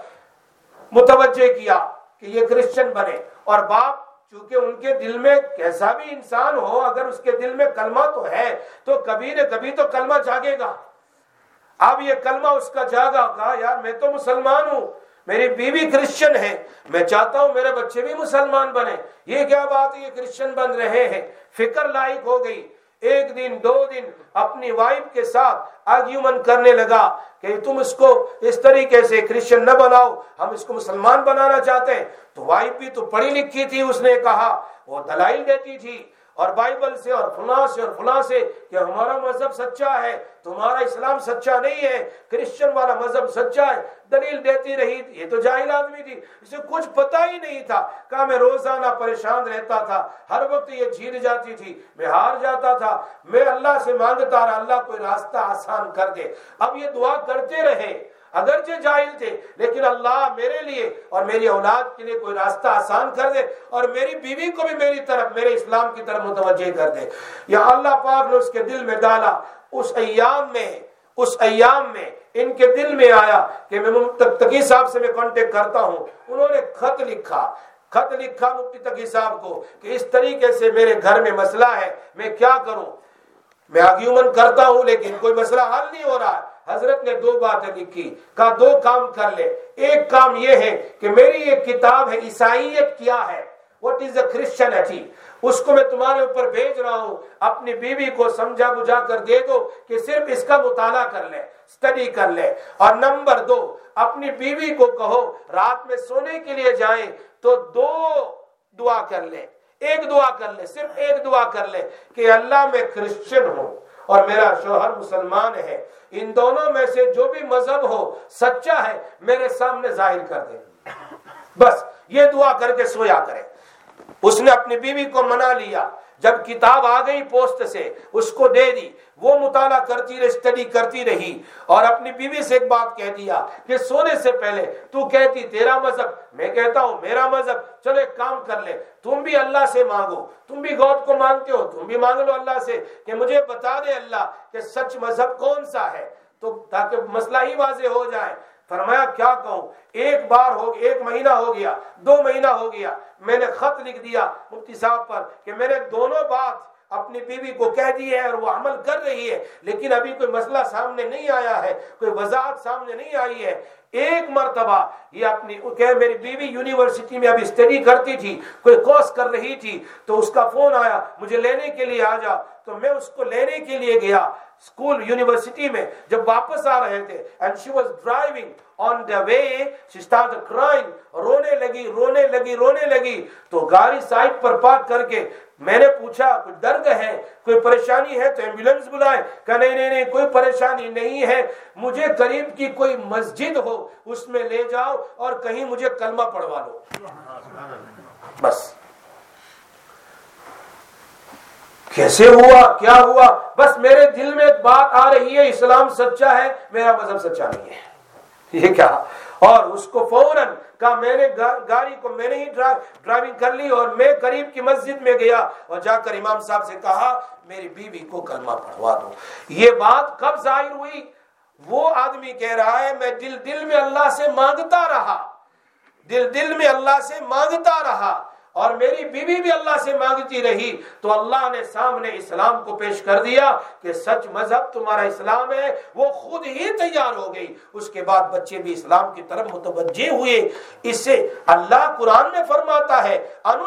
متوجہ کیا کہ یہ کرسچن بنے، اور باپ چونکہ ان کے دل میں کیسا بھی انسان ہو، اگر اس کے دل میں کلمہ تو ہے تو کبھی نہ کبھی تو کلمہ جاگے گا۔ اب یہ کلمہ اس کا جاگا، کہا یار میں تو مسلمان ہوں، میری بیوی کرسچن ہے، میں چاہتا ہوں میرے بچے بھی مسلمان بنے، یہ کیا بات ہے یہ کرسچن بن رہے ہیں۔ فکر لائق ہو گئی، ایک دن دو دن اپنی وائف کے ساتھ آرگیومنٹ کرنے لگا کہ تم اس کو اس طریقے سے کرسچن نہ بناؤ، ہم اس کو مسلمان بنانا چاہتے ہیں۔ تو وائف بھی تو پڑھی لکھی تھی، اس نے کہا، وہ دلائل دیتی تھی اور بائبل سے اور فلاں سے اور فلاں سے کہ ہمارا مذہب سچا ہے، تمہارا اسلام سچا نہیں ہے، کرسچن والا مذہب سچا ہے، دلیل دیتی رہی۔ یہ تو جاہل آدمی تھی، اسے کچھ پتہ ہی نہیں تھا، کہا میں روزانہ پریشان رہتا تھا، ہر وقت یہ جھیل جاتی تھی، میں ہار جاتا تھا، میں اللہ سے مانگتا رہا اللہ کوئی راستہ آسان کر دے۔ اب یہ دعا کرتے رہے، اگرچہ جاہل تھے لیکن اللہ میرے لیے اور میری اولاد کے لیے کوئی راستہ آسان کر دے، اور میری بیوی کو بھی میری طرف، میرے اسلام کی طرف متوجہ کر دے۔ یا اللہ پاک نے اس کے دل میں ڈالا، اس ایام میں اس ایام میں ان کے دل میں آیا کہ میں مفتی تقی صاحب سے میں کانٹیکٹ کرتا ہوں۔ انہوں نے خط لکھا خط لکھا مفتی تقی صاحب کو کہ اس طریقے سے میرے گھر میں مسئلہ ہے، میں کیا کروں، میں آرگیومنٹ کرتا ہوں لیکن کوئی مسئلہ حل نہیں ہو رہا ہے۔ حضرت نے دو باتیں لکھی، کہا دو کام کر لے، ایک کام یہ ہے کہ میری ایک کتاب ہے عیسائیت کیا ہے، What is a Christianity، اس کو میں تمہارے اوپر بھیج رہا ہوں، اپنی بیوی کو سمجھا بجھا کر دے دو کہ صرف اس کا مطالعہ کر لے، اسٹڈی کر لے۔ اور نمبر دو، اپنی بیوی کو کہو رات میں سونے کے لیے جائیں تو دو دعا کر لے، ایک دعا کر لے، صرف ایک دعا کر لے کہ اللہ میں کرسچن ہوں اور میرا شوہر مسلمان ہے، ان دونوں میں سے جو بھی مذہب ہو سچا ہے میرے سامنے ظاہر کر دے. بس یہ دعا کر کے سویا کرے. اس نے اپنی بیوی کو منا لیا. جب کتاب آ گئی پوسٹ سے اس کو دے دی. وہ مطالعہ کرتی رہی, اسٹڈی کرتی رہی اور اپنی بیوی سے ایک بات کہہ دیا کہ سونے سے پہلے تو کہتی تیرا مذہب, میں کہتا ہوں میرا مذہب, چلو ایک کام کر لے, تم بھی اللہ سے مانگو, تم بھی گاڈ کو مانتے ہو, تم بھی مانگ لو اللہ سے کہ مجھے بتا دے اللہ کہ سچ مذہب کون سا ہے, تو تاکہ مسئلہ ہی واضح ہو جائے. فرمایا کیا کہوں, ایک بار ہو ایک مہینہ ہو گیا, دو مہینہ ہو گیا, میں نے خط لکھ دیا مفتی صاحب پر کہ میں نے دونوں بات اپنی بیوی کو کہہ دی ہے اور وہ عمل کر رہی ہے, لیکن ابھی کوئی مسئلہ سامنے نہیں آیا ہے, کوئی وضاحت سامنے نہیں آئی ہے. ایک مرتبہ یہ اپنی کہ میری بیوی یونیورسٹی میں ابھی اسٹڈی کرتی تھی, کوئی کورس کر رہی تھی, تو اس کا فون آیا مجھے لینے کے لیے آ جا. تو میں اس کو لینے کے لیے گیا اسکول یونیورسٹی میں. جب واپس آ رہے تھے and she was driving on the way she started crying, رونے لگی رونے لگی رونے لگی. تو گاڑی سائڈ پر پارک کر کے میں نے پوچھا کوئی درد ہے, کوئی پریشانی ہے تو ایمبولینس بلائے. کہ نہیں نہیں نہیں کوئی پریشانی نہیں ہے, مجھے قریب کی کوئی مسجد ہو اس میں لے جاؤ اور کہیں مجھے کلمہ پڑھوا لو. بس کیسے ہوا, کیا ہوا, بس میرے دل میں ایک بات آ رہی ہے اسلام سچا ہے, میرا مذہب سچا نہیں ہے. یہ کیا, اور اس کو فوراً کہا میں نے گاڑی کو میں نے ہی ڈرائیونگ کر لی اور میں قریب کی مسجد میں گیا اور جا کر امام صاحب سے کہا میری بیوی کو کلمہ پڑھوا دو. یہ بات کب ظاہر ہوئی؟ وہ آدمی کہہ رہا ہے میں دل دل میں اللہ سے مانگتا رہا, دل دل میں اللہ سے مانگتا رہا اور میری بیوی بھی اللہ سے مانگتی رہی, تو اللہ نے سامنے اسلام کو پیش کر دیا کہ سچ مذہب تمہارا اسلام ہے. وہ خود ہی تیار ہو گئی. اس کے بعد بچے بھی اسلام کی طرف متوجہ ہوئے. اس سے اللہ قرآن میں فرماتا ہے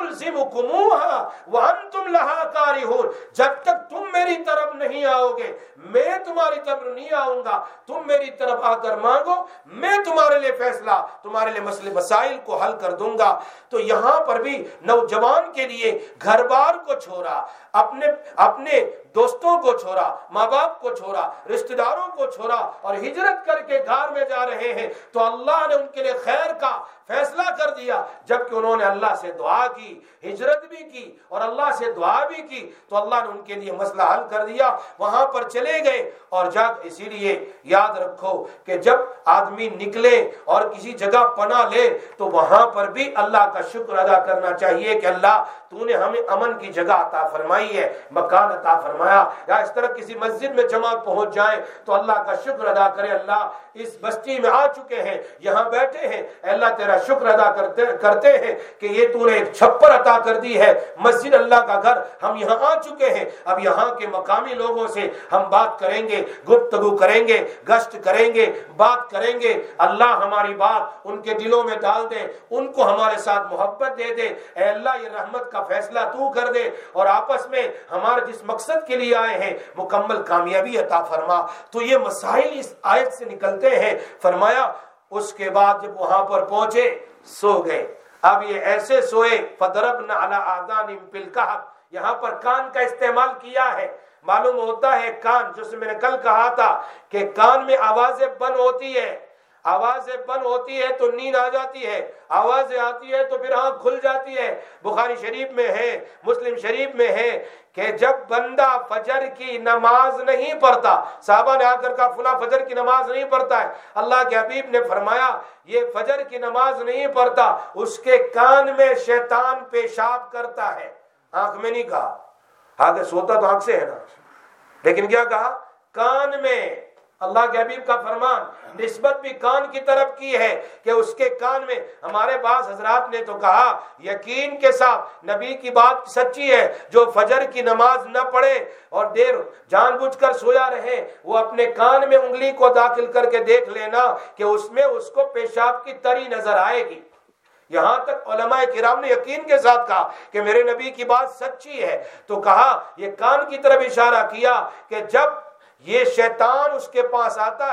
انلزمکموها وانتم لها کارہون, جب تک تم میری طرف نہیں آؤ گے میں تمہاری طرف نہیں آؤں گا. تم میری طرف آ کر مانگو, میں تمہارے لیے فیصلہ, تمہارے لیے مسئلے مسائل کو حل کر دوں گا. تو یہاں پر بھی نوجوان کے لیے گھر بار کو چھوڑا, اپنے اپنے دوستوں کو چھوڑا, ماں باپ کو چھوڑا, رشتہ داروں کو چھوڑا اور ہجرت کر کے گھر میں جا رہے ہیں, تو اللہ نے ان کے لیے خیر کا فیصلہ کر دیا. جبکہ انہوں نے اللہ سے دعا کی, ہجرت بھی کی اور اللہ سے دعا بھی کی, تو اللہ نے ان کے لیے مسئلہ حل کر دیا. وہاں پر چلے گئے اور جا, اسی لیے یاد رکھو کہ جب آدمی نکلے اور کسی جگہ پناہ لے تو وہاں پر بھی اللہ کا شکر ادا کرنا چاہیے کہ اللہ تو نے ہمیں امن کی جگہ عطا فرمائی ہے, مکان عطا فرمایا. یا اس طرح کسی مسجد میں جمع پہنچ جائیں تو اللہ کا شکر ادا کرے, اللہ اس بستی میں آ چکے ہیں, یہاں بیٹھے ہیں, اللہ تیرا شکر ادا کرتے کرتے ہیں کہ یہ تو نے ایک چھپر عطا کر دی ہے, مسجد اللہ کا گھر, ہم یہاں آ چکے ہیں. اب یہاں کے مقامی لوگوں سے ہم بات کریں گے, گفتگو کریں گے, گشت کریں گے, بات کریں گے. اللہ ہماری بات ان کے دلوں میں ڈال دے, ان کو ہمارے ساتھ محبت دے دے. اے اللہ یہ رحمت کا فیصلہ تو کر دے اور آپس میں ہمارے جس مقصد کے لیے آئے ہیں مکمل کامیابی عطا فرما. تو یہ مسائل اس آیت سے نکلتے ہیں. فرمایا اس کے بعد جب وہاں پر پہنچے سو گئے. اب یہ ایسے سوئے فضربنا علی آذانہم بالکہف, یہاں پر کان کا استعمال کیا ہے. معلوم ہوتا ہے کان, جس میں نے کل کہا تھا کہ کان میں آوازیں بند ہوتی ہے, آوازیں بند ہوتی ہے تو نیند آ جاتی ہے, آوازیں آتی ہے تو پھر آنکھ کھل جاتی ہے. بخاری شریف میں ہے, مسلم شریف میں ہے کہ جب بندہ فجر کی نماز نہیں پڑھتا, صحابہ نے آ کر کہا فلاں فجر کی نماز نہیں پڑھتا ہے, اللہ کے حبیب نے فرمایا یہ فجر کی نماز نہیں پڑھتا, اس کے کان میں شیطان پیشاب کرتا ہے. آنکھ میں نہیں کہا, آگے سوتا تو آنکھ سے ہے نا, لیکن کیا کہا کان میں. اللہ کے حبیب کا فرمان نسبت بھی کان کی طرف کی ہے کہ اس کے کان میں. ہمارے بعض حضرات نے تو کہا یقین کے ساتھ نبی کی بات سچی ہے, جو فجر کی نماز نہ پڑھے اور دیر جان بوجھ کر سویا رہے, وہ اپنے کان میں انگلی کو داخل کر کے دیکھ لینا کہ اس میں اس کو پیشاب کی تری نظر آئے گی. یہاں تک علماء کرام نے یقین کے ساتھ کہا کہ میرے نبی کی بات سچی ہے. تو کہا یہ کان کی طرف اشارہ کیا کہ جب یہ شیطان اس کے پاس آتا ہے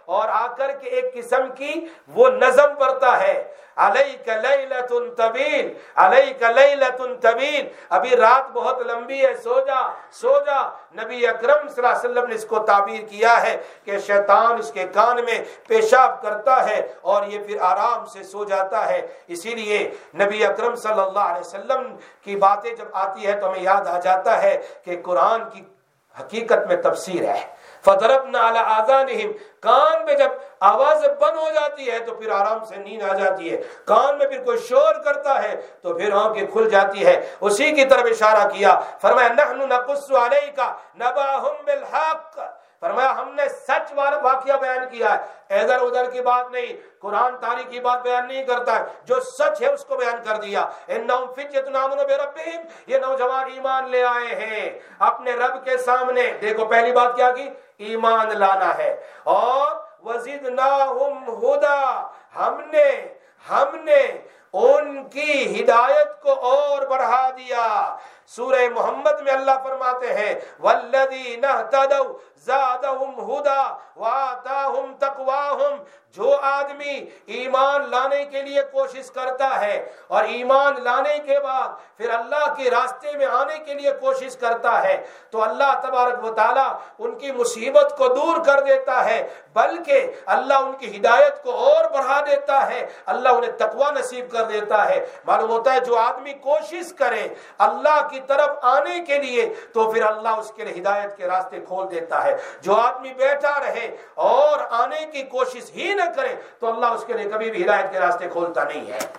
اور آ کر کے ایک قسم کی وہ نظم پڑھتا ہے، علیک لیلۃ طویل، علیک لیلۃ طویل، ابھی رات بہت لمبی ہے، سو جا سو جا۔ نبی اکرم صلی اللہ علیہ وسلم نے اس کو تعبیر کیا ہے کہ شیطان اس کے کان میں پیشاب کرتا ہے اور یہ پھر آرام سے سو جاتا ہے۔ اسی لیے نبی اکرم صلی اللہ علیہ وسلم کی باتیں جب آتی ہے تو ہمیں یاد آ جاتا ہے کہ قرآن کی حقیقت میں تفسیر ہے۔ فَضَرَبْنَا عَلَىٰ آذَانِهِمْ، کان میں جب آواز بند ہو جاتی ہے تو پھر آرام سے نیند آ جاتی ہے، کان میں پھر کوئی شور کرتا ہے تو پھر آنکھیں کھل جاتی ہے۔ اسی کی طرف اشارہ کیا، فرمایا نحن نقص علیک نبأہم بالحق، فرمایا ہم نے سچ واقعہ بیان کیا ہے، ادھر ادھر کی بات نہیں، قرآن تاریخ کی بات بیان نہیں کرتا ہے، جو سچ ہے اس کو بیان کر دیا۔ انہم فتیۃ آمنوا بربہم، یہ نوجوان ایمان لے آئے ہیں اپنے رب کے سامنے۔ دیکھو پہلی بات کیا کی، ایمان لانا ہے، اور وزدناہم ہدی، ہم نے ہم نے ان کی ہدایت کو اور بڑھا دیا۔ سورہ محمد میں اللہ فرماتے ہیں والذین اہتدوا زادہم ہدی وآتاہم تقواہم، جو آدمی ایمان لانے کے لیے کوشش کرتا ہے اور ایمان لانے کے بعد پھر اللہ کے راستے میں آنے کے لیے کوشش کرتا ہے تو اللہ تبارک و تعالی ان کی مصیبت کو دور کر دیتا ہے، بلکہ اللہ ان کی ہدایت کو اور بڑھا دیتا ہے، اللہ انہیں تقوی نصیب کر دیتا ہے۔ معلوم ہوتا ہے جو آدمی کوشش کرے اللہ کی طرف آنے کے لیے تو پھر اللہ اس کے لیے ہدایت کے راستے کھول دیتا ہے۔ جو آدمی بیٹھا رہے اور آنے کی کوشش ہی نہ کرے تو اللہ اس کے لیے کبھی بھی ہدایت کے راستے کھولتا نہیں ہے۔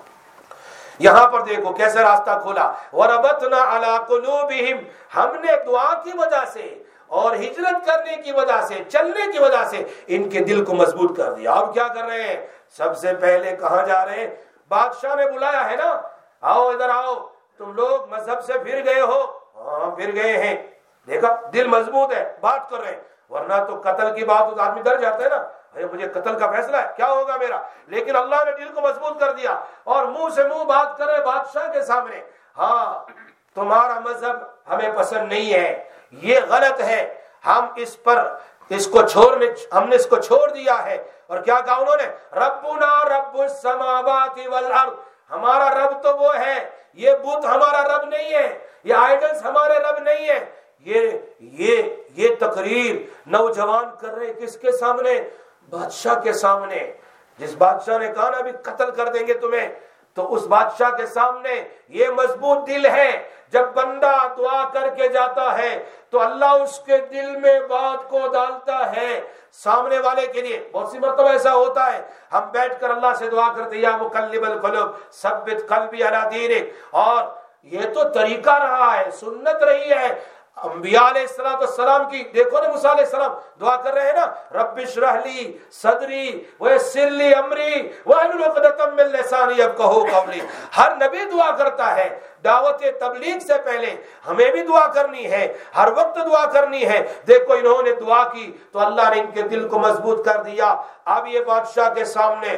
یہاں پر دیکھو کیسے راستہ کھولا، وَرَبَطْنَا عَلَىٰ قُلُوبِهِمْ، ہم نے دعا کی وجہ سے اور ہجرت کرنے کی وجہ سے، چلنے کی وجہ سے ان کے دل کو مضبوط کر دیا۔ اب کیا کر رہے ہیں؟ سب سے پہلے کہاں جا رہے ہیں؟ بادشاہ نے بلایا ہے نا، آؤ ادھر آؤ، تم لوگ مذہب سے پھر گئے ہو۔ ہاں پھر گئے ہیں، دیکھا دل مضبوط ہے، بات کر رہے ہیں، ورنہ تو قتل کی بات تو آدمی ڈر جاتا ہے نا، مجھے قتل کا فیصلہ ہے، کیا ہوگا میرا، لیکن اللہ نے دل کو مضبوط کر دیا اور منہ سے منہ بات کر رہے بادشاہ کے سامنے، ہاں تمہارا مذہب ہمیں پسند نہیں ہے، یہ غلط ہے، ہم اس پر اس کو چھوڑنے ہم نے اس کو چھوڑ دیا ہے۔ اور کیا کہا انہوں نے؟ ربنا رب السماوات والارض، ہمارا رب تو وہ ہے، یہ بت ہمارا رب نہیں ہے، یہ آئیڈلز ہمارے رب نہیں ہے۔ یہ یہ یہ تقریر نوجوان کر رہے کس کے سامنے؟ بادشاہ کے سامنے۔ جس بادشاہ نے کہا نا ابھی قتل کر دیں گے تمہیں، تو اس بادشاہ کے سامنے یہ مضبوط دل ہے۔ جب بندہ دعا کر کے جاتا ہے تو اللہ اس کے دل میں بات کو ڈالتا ہے سامنے والے کے لیے۔ بہت سی مرتبہ ایسا ہوتا ہے ہم بیٹھ کر اللہ سے دعا کرتے یا مقلب القلوب ثبت قلبی علی دینک، اور یہ تو طریقہ رہا ہے، سنت رہی ہے انبیاء علیہ السلام والسلام کی۔ دیکھو نا موسیٰ علیہ السلام دعا کر رہے ہیں نا، رب اشرح لی صدری ویسر لی امری واحلل عقدۃ من لسانی یفقہوا قولی۔ ہر نبی دعا کرتا ہے، دعوت تبلیغ سے پہلے ہمیں بھی دعا کرنی ہے، ہر وقت دعا کرنی ہے۔ دیکھو انہوں نے دعا کی تو اللہ نے ان کے دل کو مضبوط کر دیا۔ اب یہ بادشاہ کے سامنے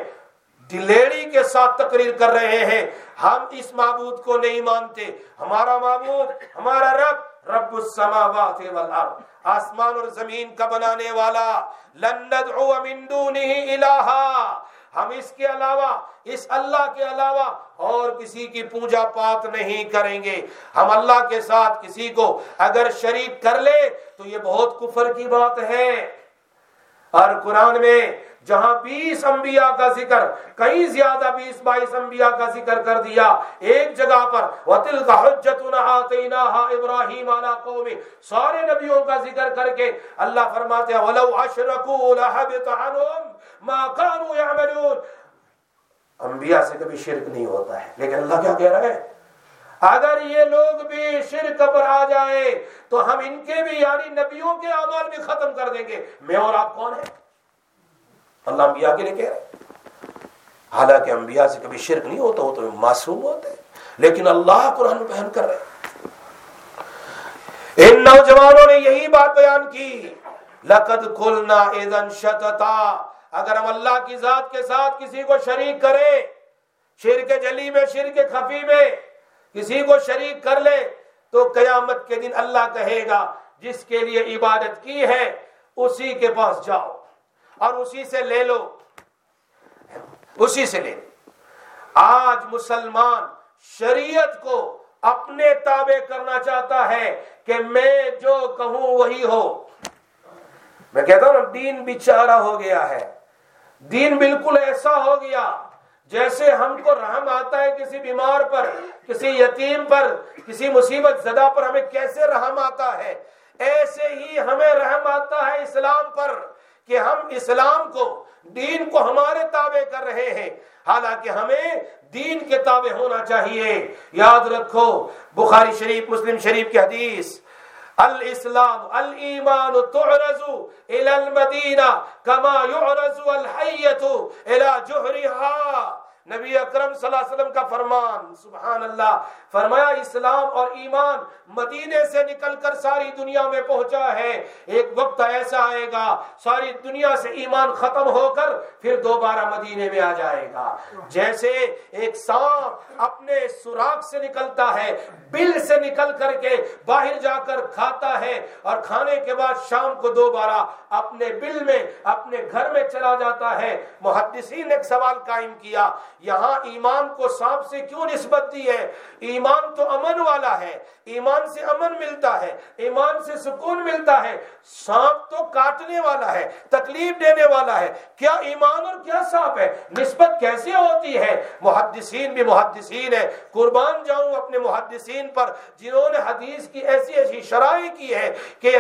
دلیری کے ساتھ تقریر کر رہے ہیں، ہم اس معبود کو نہیں مانتے، ہمارا معبود ہمارا رب رب السماوات والارض، آسمان اور زمین کا بنانے والا، لن ندعو من دونہ الہا، ہم اس کے علاوہ اس اللہ کے علاوہ اور کسی کی پوجا پات نہیں کریں گے۔ ہم اللہ کے ساتھ کسی کو اگر شریک کر لے تو یہ بہت کفر کی بات ہے۔ اور قرآن میں جہاں بیس انبیاء کا ذکر، کئی زیادہ بیس بائیس انبیاء کا ذکر کر دیا، ایک جگہ پر وَتِلْكَ حُجَّتُنَا آتَيْنَاهَا إِبْرَاهِيمَ عَلَىٰ قَوْمِهِ، سارے نبیوں کا ذکر کر کے اللہ فرماتے ہیں وَلَوْ أَشْرَكُوا لَحَبِطَ عَنْهُمْ مَا كَانُوا يَعْمَلُونَ۔ انبیاء سے کبھی شرک نہیں ہوتا ہے، لیکن اللہ کیا کہہ رہا ہے؟ اگر یہ لوگ بھی شرک پر آ جائے تو ہم ان کے بھی یعنی نبیوں کے اعمال بھی ختم کر دیں گے۔ میں اور آپ کون ہیں؟ اللہ انبیاء کے لیے کہہ رہے ہیں، حالانکہ انبیاء سے کبھی شرک نہیں ہوتا، وہ تو معصوم ہوتے ہیں، لیکن اللہ قرآن میں بیان کر رہے ہیں۔ ان نوجوانوں نے یہی بات بیان کی، لَقَدْ قُلْنَا إِذًا شَطَطًا، اگر ہم اللہ کی ذات کے ساتھ کسی کو شریک کریں، شرک جلی میں شرک خفی میں کسی کو شریک کر لے تو قیامت کے دن اللہ کہے گا جس کے لیے عبادت کی ہے اسی کے پاس جاؤ، اور اسی سے لے لو، اسی سے لے لو۔ آج مسلمان شریعت کو اپنے تابع کرنا چاہتا ہے کہ میں جو کہوں وہی ہو۔ میں کہتا ہوں نا، دین بیچارہ ہو گیا ہے، دین بالکل ایسا ہو گیا جیسے ہم کو رحم آتا ہے کسی بیمار پر، کسی یتیم پر، کسی مصیبت زدہ پر ہمیں کیسے رحم آتا ہے، ایسے ہی ہمیں رحم آتا ہے اسلام پر کہ ہم اسلام کو، دین کو ہمارے تابع کر رہے ہیں، حالانکہ ہمیں دین کے تابع ہونا چاہیے۔ یاد رکھو بخاری شریف، مسلم شریف کی حدیث، الاسلام الایمان تعرض الى المدینہ کما یعرض الحیۃ الى جحرها۔ نبی اکرم صلی اللہ علیہ وسلم کا فرمان، سبحان اللہ، فرمایا اسلام اور ایمان مدینے سے نکل کر ساری دنیا میں پہنچا ہے، ایک وقت ایسا آئے گا ساری دنیا سے ایمان ختم ہو کر پھر دوبارہ مدینے میں آ جائے گا۔ جیسے ایک سانپ اپنے سوراخ سے نکلتا ہے، بل سے نکل کر کے باہر جا کر کھاتا ہے اور کھانے کے بعد شام کو دوبارہ اپنے بل میں، اپنے گھر میں چلا جاتا ہے۔ محدثین نے ایک سوال قائم کیا، یہاں ایمان کو سانپ سے کیوں نسبت دی ہے؟ ایمان تو امن والا ہے، ایمان سے امن ملتا ہے، ایمان سے سکون ملتا ہے، سانپ تو کاٹنے والا ہے، تکلیف دینے والا ہے، کیا ایمان اور کیا سانپ ہے؟ نسبت کیسے ہوتی ہے؟ محدثین بھی محدثین ہے، قربان جاؤں اپنے محدثین پر جنہوں نے حدیث کی ایسی ایسی شرائح کی ہے کہ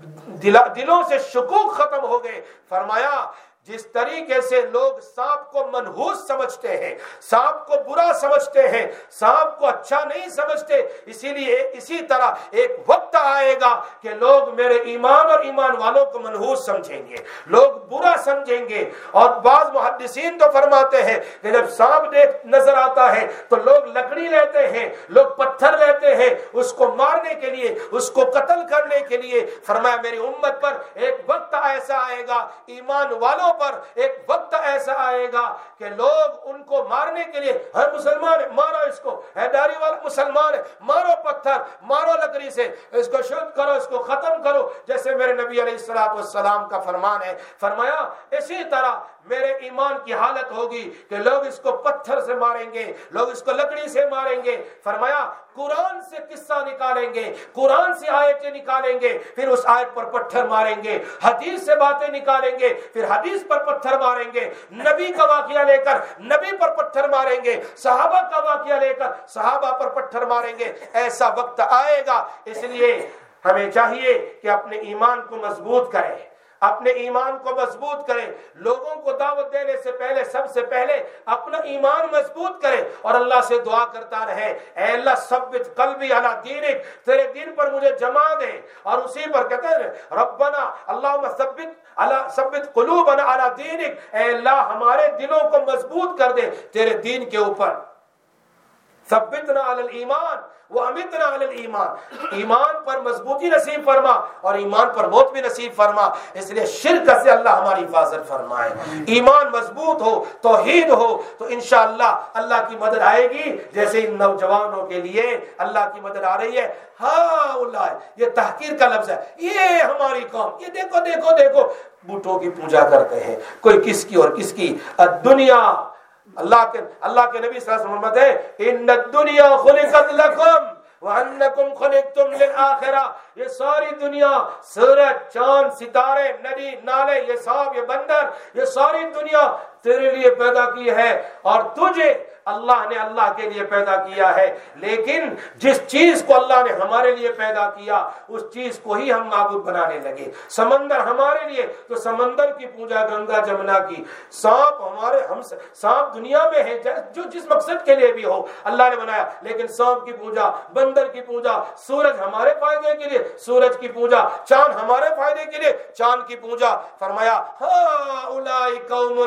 دلوں سے شکوک ختم ہو گئے۔ فرمایا جس طریقے سے لوگ سانپ کو منحوس سمجھتے ہیں، سانپ کو برا سمجھتے ہیں، سانپ کو اچھا نہیں سمجھتے، اسی لیے اسی طرح ایک وقت آئے گا کہ لوگ میرے ایمان اور ایمان والوں کو منحوس سمجھیں گے، لوگ برا سمجھیں گے۔ اور بعض محدثین تو فرماتے ہیں کہ جب سانپ دیکھ نظر آتا ہے تو لوگ لکڑی لیتے ہیں، لوگ پتھر لیتے ہیں اس کو مارنے کے لیے، اس کو قتل کرنے کے لیے۔ فرمایا میری امت پر ایک وقت ایسا آئے گا، ایمان والوں پر ایک وقت ایسا آئے گا کہ لوگ ان کو مارنے کے لیے، ہر مسلمان ہے مارو اس کو، ہے داڑھی والا مسلمان ہے مارو پتھر، مارو لکڑی سے، اس کو شد کرو، اس کو ختم کرو، جیسے میرے نبی علیہ الصلوۃ والسلام کا فرمان ہے۔ فرمایا اسی طرح میرے ایمان کی حالت ہوگی کہ لوگ اس کو پتھر سے ماریں گے، لوگ اس کو لکڑی سے ماریں گے۔ فرمایا قرآن سے قصہ نکالیں گے، قرآن سے آیتیں نکالیں گے، پھر اس آیت پر پتھر ماریں گے، حدیث سے باتیں نکالیں گے، پھر حدیث پر پتھر ماریں گے، نبی کا واقعہ لے کر نبی پر پتھر ماریں گے، صحابہ کا واقعہ لے کر صحابہ پر پتھر ماریں گے۔ ایسا وقت آئے گا، اس لیے ہمیں چاہیے کہ اپنے ایمان کو مضبوط کریں، اپنے ایمان کو مضبوط کریں، لوگوں کو دعوت دینے سے پہلے سب سے پہلے اپنا ایمان مضبوط کریں اور اللہ سے دعا کرتا رہے، اے اللہ ثبت قلبی علی دینک، تیرے دین پر مجھے جما دے۔ اور اسی پر کہتے ہیں ربنا اللہم ثبت علی ثبت قلوبنا علی دینک، اے اللہ ہمارے دلوں کو مضبوط کر دے تیرے دین کے اوپر۔ ثبتنا علی الایمان وامتنا علی الایمان، ایمان پر مضبوطی نصیب فرما اور ایمان پر موت بھی نصیب فرما، اس لیے شرک سے اللہ ہماری حفاظت فرمائے۔ ایمان مضبوط ہو، توحید ہو تو انشاءاللہ اللہ کی مدد آئے گی، جیسے ان نوجوانوں کے لیے اللہ کی مدد آ رہی ہے۔ ہاں اولائے، یہ تحقیر کا لفظ ہے، یہ ہماری قوم، یہ دیکھو دیکھو دیکھو بتوں کی پوجا کرتے ہیں، کوئی کس کی اور کس کی۔ دنیا، اللہ کے اللہ کے نبی صلی اللہ علیہ وسلم فرماتے ہیں ان الدنیا خلقت لکم وانکم خلقتم للآخرہ، یہ ساری دنیا، سورج، چاند، ستارے، ندی، نالے، یہ سب، یہ بندر، یہ ساری دنیا تیرے لیے پیدا کی ہے اور تجھے اللہ نے اللہ کے لیے پیدا کیا ہے۔ لیکن جس چیز کو اللہ نے ہمارے لیے پیدا کیا اس چیز کو ہی ہم معبود بنانے لگے۔ سمندر ہمارے لیے تو سمندر کی پوجا، گنگا جمنا کی۔ سانپ ہمارے ہم سانپ دنیا میں ہے جو جس مقصد کے لیے بھی ہو اللہ نے بنایا، لیکن سانپ کی پوجا، بندر کی پوجا، سورج ہمارے فائدے کے لیے سورج کی پوجا، چاند ہمارے فائدے کے لیے چاند کی پوجا۔ فرمایا ہؤلاء قومنا،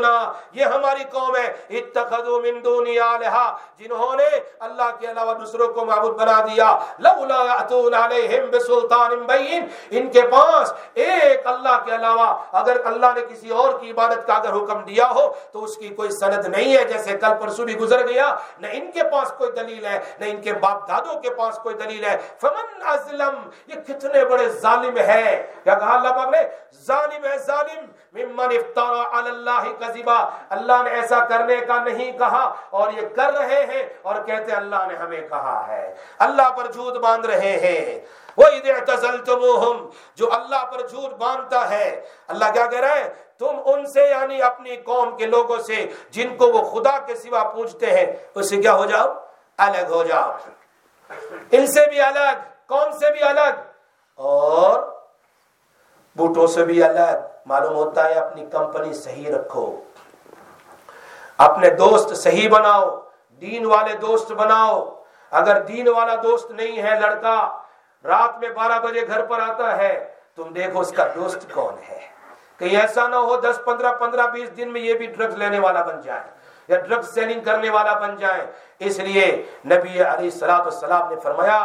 یہ ہماری قوم ہے اتخذوا من دونی الہا جنہوں نے اللہ کے علاوہ دوسروں کو معبود بنا دیا لولا یاتون علیہم بسلطان بین ان کے پاس ایک اللہ کے علاوہ اگر اللہ نے کسی اور کی عبادت کا اگر حکم دیا ہو تو اس کی کوئی سند نہیں ہے جیسے کل پرسوں بھی گزر گیا نہ ان کے پاس کوئی دلیل ہے نہ ان کے باپ دادوں کے پاس کوئی دلیل ہے فمن ازلم یہ کتنے بڑے ظالم ہے کیا کہا اللہ پاک نے ظالم ہے ظالم ممن افترا علی اللہ کذبا اللہ نے ایسا کرنے کا نہیں کہا اور یہ کر رہے ہیں اور کہتے ہیں اللہ نے ہمیں کہا ہے اللہ پر جھوٹ باندھ رہے ہیں وَإِذِ اعْتَزَلْتُمُوهُمْ جو اللہ پر جھوٹ باندھتا ہے اللہ کیا کہہ رہا ہے تم ان سے یعنی اپنی قوم کے لوگوں سے جن کو وہ خدا کے سوا پوجتے ہیں اس سے کیا ہو جاؤ الگ ہو جاؤ ان سے بھی الگ قوم سے بھی الگ اور بوٹوں سے بھی الگ معلوم ہوتا ہے اپنی کمپنی صحیح رکھو اپنے دوست صحیح بناؤ دین والے دوست بناؤ اگر دین والا دوست نہیں ہے لڑکا رات میں بارہ بجے گھر پر آتا ہے تم دیکھو اس کا دوست کون ہے کہیں ایسا نہ ہو دس پندرہ پندرہ بیس دن میں یہ بھی ڈرگز لینے والا بن جائے یا ڈرگز سیلنگ کرنے والا بن جائے اس لیے نبی علیہ الصلوۃ والسلام نے فرمایا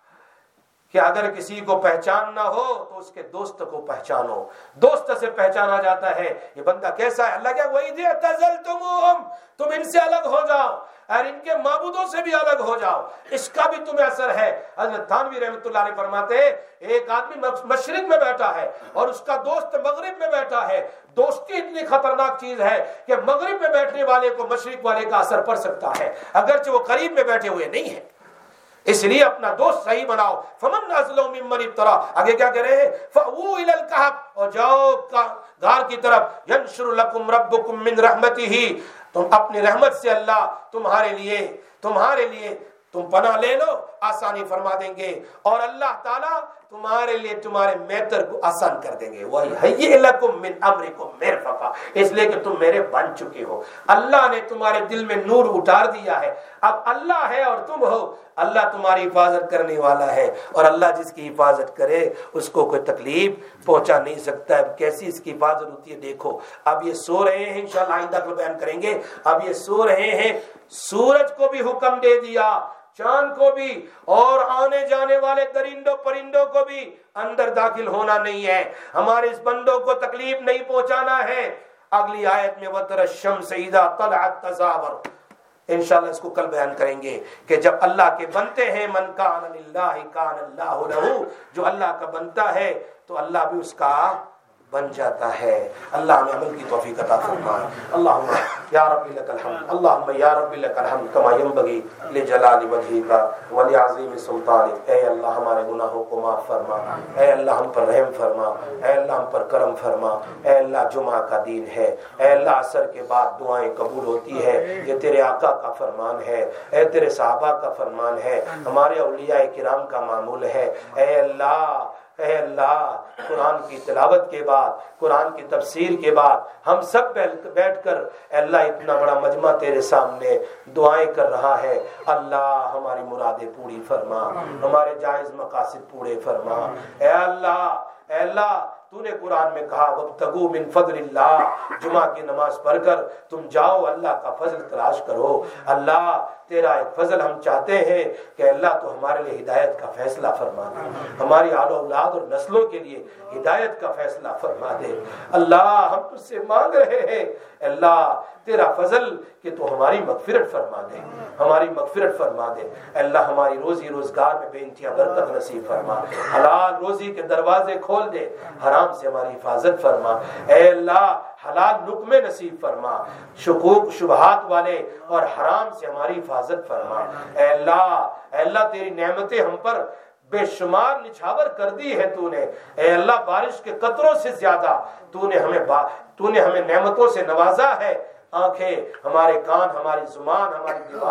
کہ اگر کسی کو پہچاننا ہو تو اس کے دوست کو پہچانو دوست سے پہچانا جاتا ہے یہ بندہ کیسا ہے اللہ کیا وَإِذِ اعْتَزَلْتُمُوهُمْ تم ان سے الگ ہو جاؤ اور ان کے معبودوں سے بھی الگ ہو جاؤ اس کا بھی تمہیں اثر ہے حضرت تھانوی رحمۃ اللہ علیہ فرماتے ہیں ایک آدمی مشرق میں بیٹھا ہے اور اس کا دوست مغرب میں بیٹھا ہے دوستی اتنی خطرناک چیز ہے کہ مغرب میں بیٹھنے والے کو مشرق والے کا اثر پڑ سکتا ہے اگرچہ وہ قریب میں بیٹھے ہوئے نہیں ہیں اس لیے اپنا دوست صحیح بناؤ فمن ازلم ممن افترا آگے کیا کہہ رہے ہیں فاووا الی الکہف اور جاؤ غار کی طرف ینشر لکم ربکم من رحمتہ تم اپنی رحمت سے اللہ تمہارے لیے تمہارے لیے تم پناہ لے لو آسانی فرما دیں گے اور اللہ تعالیٰ تمہارے لیے تمہارے میتر کو آسان کر دیں گے وَيَهْيِئْ لَكُم مِّنْ أَمْرِكُم مِّرْفَقًا اس لیے کہ تم میرے بن چکے ہو اللہ نے تمہارے دل میں نور اتار دیا ہے اب اللہ ہے اور تم ہو اللہ تمہاری حفاظت کرنے والا ہے اور اللہ جس کی حفاظت کرے اس کو کوئی تکلیف پہنچا نہیں سکتا ہے کیسی اس کی حفاظت ہوتی ہے دیکھو اب یہ سو رہے ہیں انشاءاللہ آئندہ کو بیان کریں گے اب یہ سو رہے ہیں سورج کو بھی حکم دے دیا چاند کو بھی اور آنے جانے والے درندوں پرندوں کو بھی اندر داخل ہونا نہیں ہے ہمارے اس بندوں کو تکلیف نہیں پہنچانا ہے اگلی آیت میں وَتَرَى الشَّمْسَ إِذَا طَلَعَتْ تَزَاوَرُ انشاءاللہ اس کو کل بیان کریں گے کہ جب اللہ کے بنتے ہیں من کان للہ کان اللہ لہ جو اللہ کا بنتا ہے تو اللہ بھی اس کا بن جاتا ہے اللہ ہمیں عمل کی توفیق عطا فرمائے اللہم یا رب لک الحمد اللہم یا رب لک الحمد کما ینبغی لجلال وجہک ولعظیم سلطانک اے اللہ ہمارے گناہوں کو معاف فرما اے اللہ ہم پر رحم فرما اے اللہ ہم پر کرم فرما اے اللہ جمعہ کا دن ہے اے اللہ عصر کے بعد دعائیں قبول ہوتی ہے یہ تیرے آقا کا فرمان ہے اے تیرے صحابہ کا فرمان ہے ہمارے اولیاء کرام کا معمول ہے اے اللہ اے اللہ قرآن کی تلاوت کے بعد قرآن کی تفسیر کے بعد ہم سب بیٹھ کر اے اللہ اتنا بڑا مجمع تیرے سامنے دعائیں کر رہا ہے اللہ ہماری مرادیں پوری فرما ہمارے جائز مقاصد پورے فرما اے اللہ اے اللہ تو نے قرآن میں کہا وابتغوا من فضل اللہ جمعہ کی نماز پڑھ کر تم جاؤ اللہ کا فضل تلاش کرو اللہ تیرا ایک فضل ہم چاہتے ہیں کہ اللہ تو ہمارے لیے ہدایت کا فیصلہ فرما دے ہماری آل و اولاد اور نسلوں کے لیے ہدایت کا فیصلہ فرما دے اللہ ہم تجھ سے مانگ رہے ہیں اللہ تیرا فضل کہ تو ہماری مغفرت فرما دے ہماری مغفرت فرما دے اللہ ہماری روزی روزگار میں بے انتہا برکت نصیب فرما حلال روزی کے دروازے کھول دے حرام سے ہماری حفاظت فرما اے اللہ حلال لقمے نصیب فرما شکوک شبہات والے اور حرام سے ہماری حفاظت فرما اے اللہ اے اللہ تیری نعمتیں ہم پر بے شمار نچھاور کر دی ہے تو نے اے اللہ بارش کے قطروں سے زیادہ تو نے ہمیں با... تو نے ہمیں نعمتوں سے نوازا ہے آنکھیں ہمارے کان ہماری زبان ہماری دماغ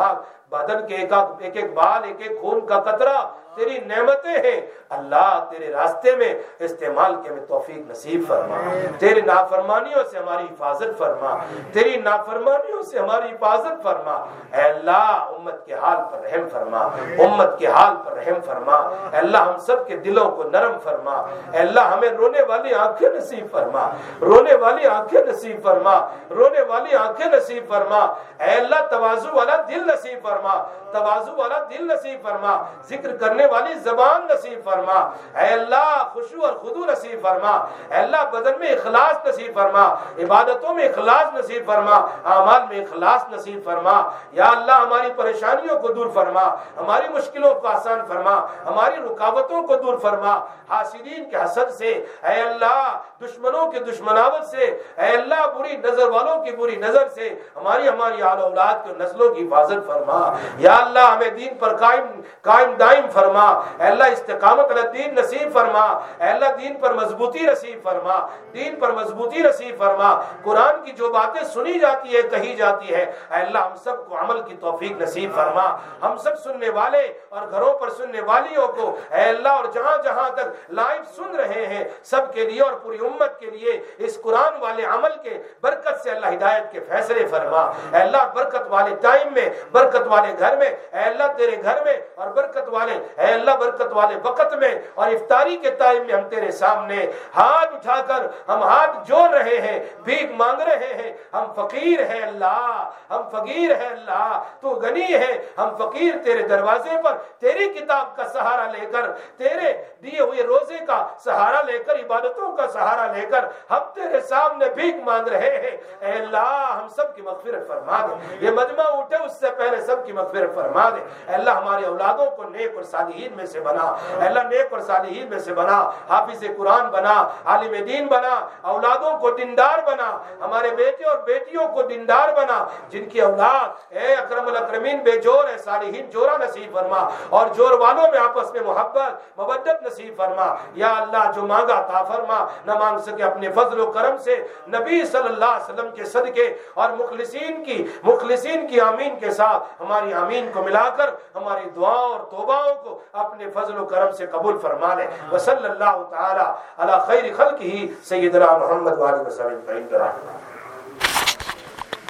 بدن کے ایک ایک ایک بال ایک ایک خون کا قطرہ تیری نعمتیں ہیں اللہ، تیرے راستے میں استعمال کے ہمیں توفیق نصیب فرما، تیری نافرمانیوں سے ہماری حفاظت فرما، تیری نافرمانیوں سے ہماری حفاظت فرما۔ اے اللہ امت کے حال پر رحم فرما، امت کے حال پر رحم فرما۔ اے اللہ ہم سب کے دلوں کو نرم فرما، اے اللہ ہمیں رونے والی آنکھیں نصیب فرما، رونے والی آنکھیں نصیب فرما، رونے والی آنکھیں نصیب فرما۔ اے اللہ تواضع والا دل نصیب فرما، تواضع والا دل نصیب فرما، ذکر کرنے والی زبان نصیب فرما۔ اے اللہ خشوع اور خضوع نصیب فرما، اے اللہ بدن میں اخلاص نصیب فرما، عبادتوں میں اخلاص نصیب فرما، اعمال میں اخلاص نصیب فرما۔ یا اللہ ہماری پریشانیوں کو دور فرما، ہماری مشکلوں کو آسان فرما، ہماری رکاوٹوں کو دور فرما، حاسدین کے حسد سے، اے اللہ دشمنوں کے دشمناوت سے، اے اللہ بری نظر والوں کی بری نظر سے ہماری ہماری آل اولاد کے نسلوں کی حفاظت فرما۔ یا اللہ ہمیں دین پر قائم قائم دائم فرما، اے اللہ استقامت علی الدین نصیب فرما، اے اللہ دین پر مضبوطی نصیب فرما، دین پر مضبوطی نصیب فرما۔ قرآن کی جو باتیں سنی جاتی ہے کہی جاتی ہے اے اللہ ہم سب کو عمل کی توفیق نصیب فرما، ہم سب سننے والے اور گھروں پر سننے والیوں کو اے اللہ اور جہاں جہاں تک لائیو سن رہے ہیں سب کے لیے اور پوری امت کے لیے اس قرآن والے عمل کے برکت سے اللہ ہدایت کے فیصلے فرما۔ اے اللہ برکت والے ٹائم میں، برکت والے گھر میں، اے اللہ تیرے گھر میں اور برکت والے اے اللہ برکت والے وقت میں اور افطاری کے ٹائم میں ہم تیرے سامنے ہاتھ اٹھا کر ہم ہاتھ جوڑ رہے ہیں، بھیک مانگ رہے ہیں۔ ہم فقیر ہیں اللہ، ہم فقیر ہیں اللہ، تو غنی ہے، ہم فقیر تیرے دروازے پر تیری کتاب کا سہارا لے کر، تیرے دیے ہوئے روزے کا سہارا لے کر، عبادتوں کا سہارا لے کر ہم تیرے سامنے بھیک مانگ رہے ہیں۔ اے اللہ ہم سب کی مغفرت فرما دے، یہ مجمع اٹھے اس سے پہلے سب کی مغفرت فرما دے۔ اے اللہ ہمارے اولادوں کو نیک اور صالحین میں سے بنا، اے اللہ نیک اور صالحین میں سے بنا، حافظ قرآن بنا، عالم دین بنا، اولادوں کو دیندار بنا، ہمارے بیٹے اور بیٹیوں کو دیندار بنا، جن کی اولاد اے اکرم الاکرمین بے جور ہے، صالحین جورا نصیب فرما، اور جور والوں میں آپس میں محبت مودت نصیب فرما۔ یا اللہ جو مانگا عطا فرما، نہ مانگ سکے اپنے فضل و کرم سے نبی صلی اللہ علیہ وسلم کے صدقے اور مخلصین کی مخلصین کی آمین کے ساتھ ہماری آمین کو ملا کر ہماری دعاؤں اور توباؤں کو اپنے فضل و کرم سے قبول فرما لے۔ وصلی اللہ تعالی علی خیر خلقہ سیدنا محمد وآلہ وسلم۔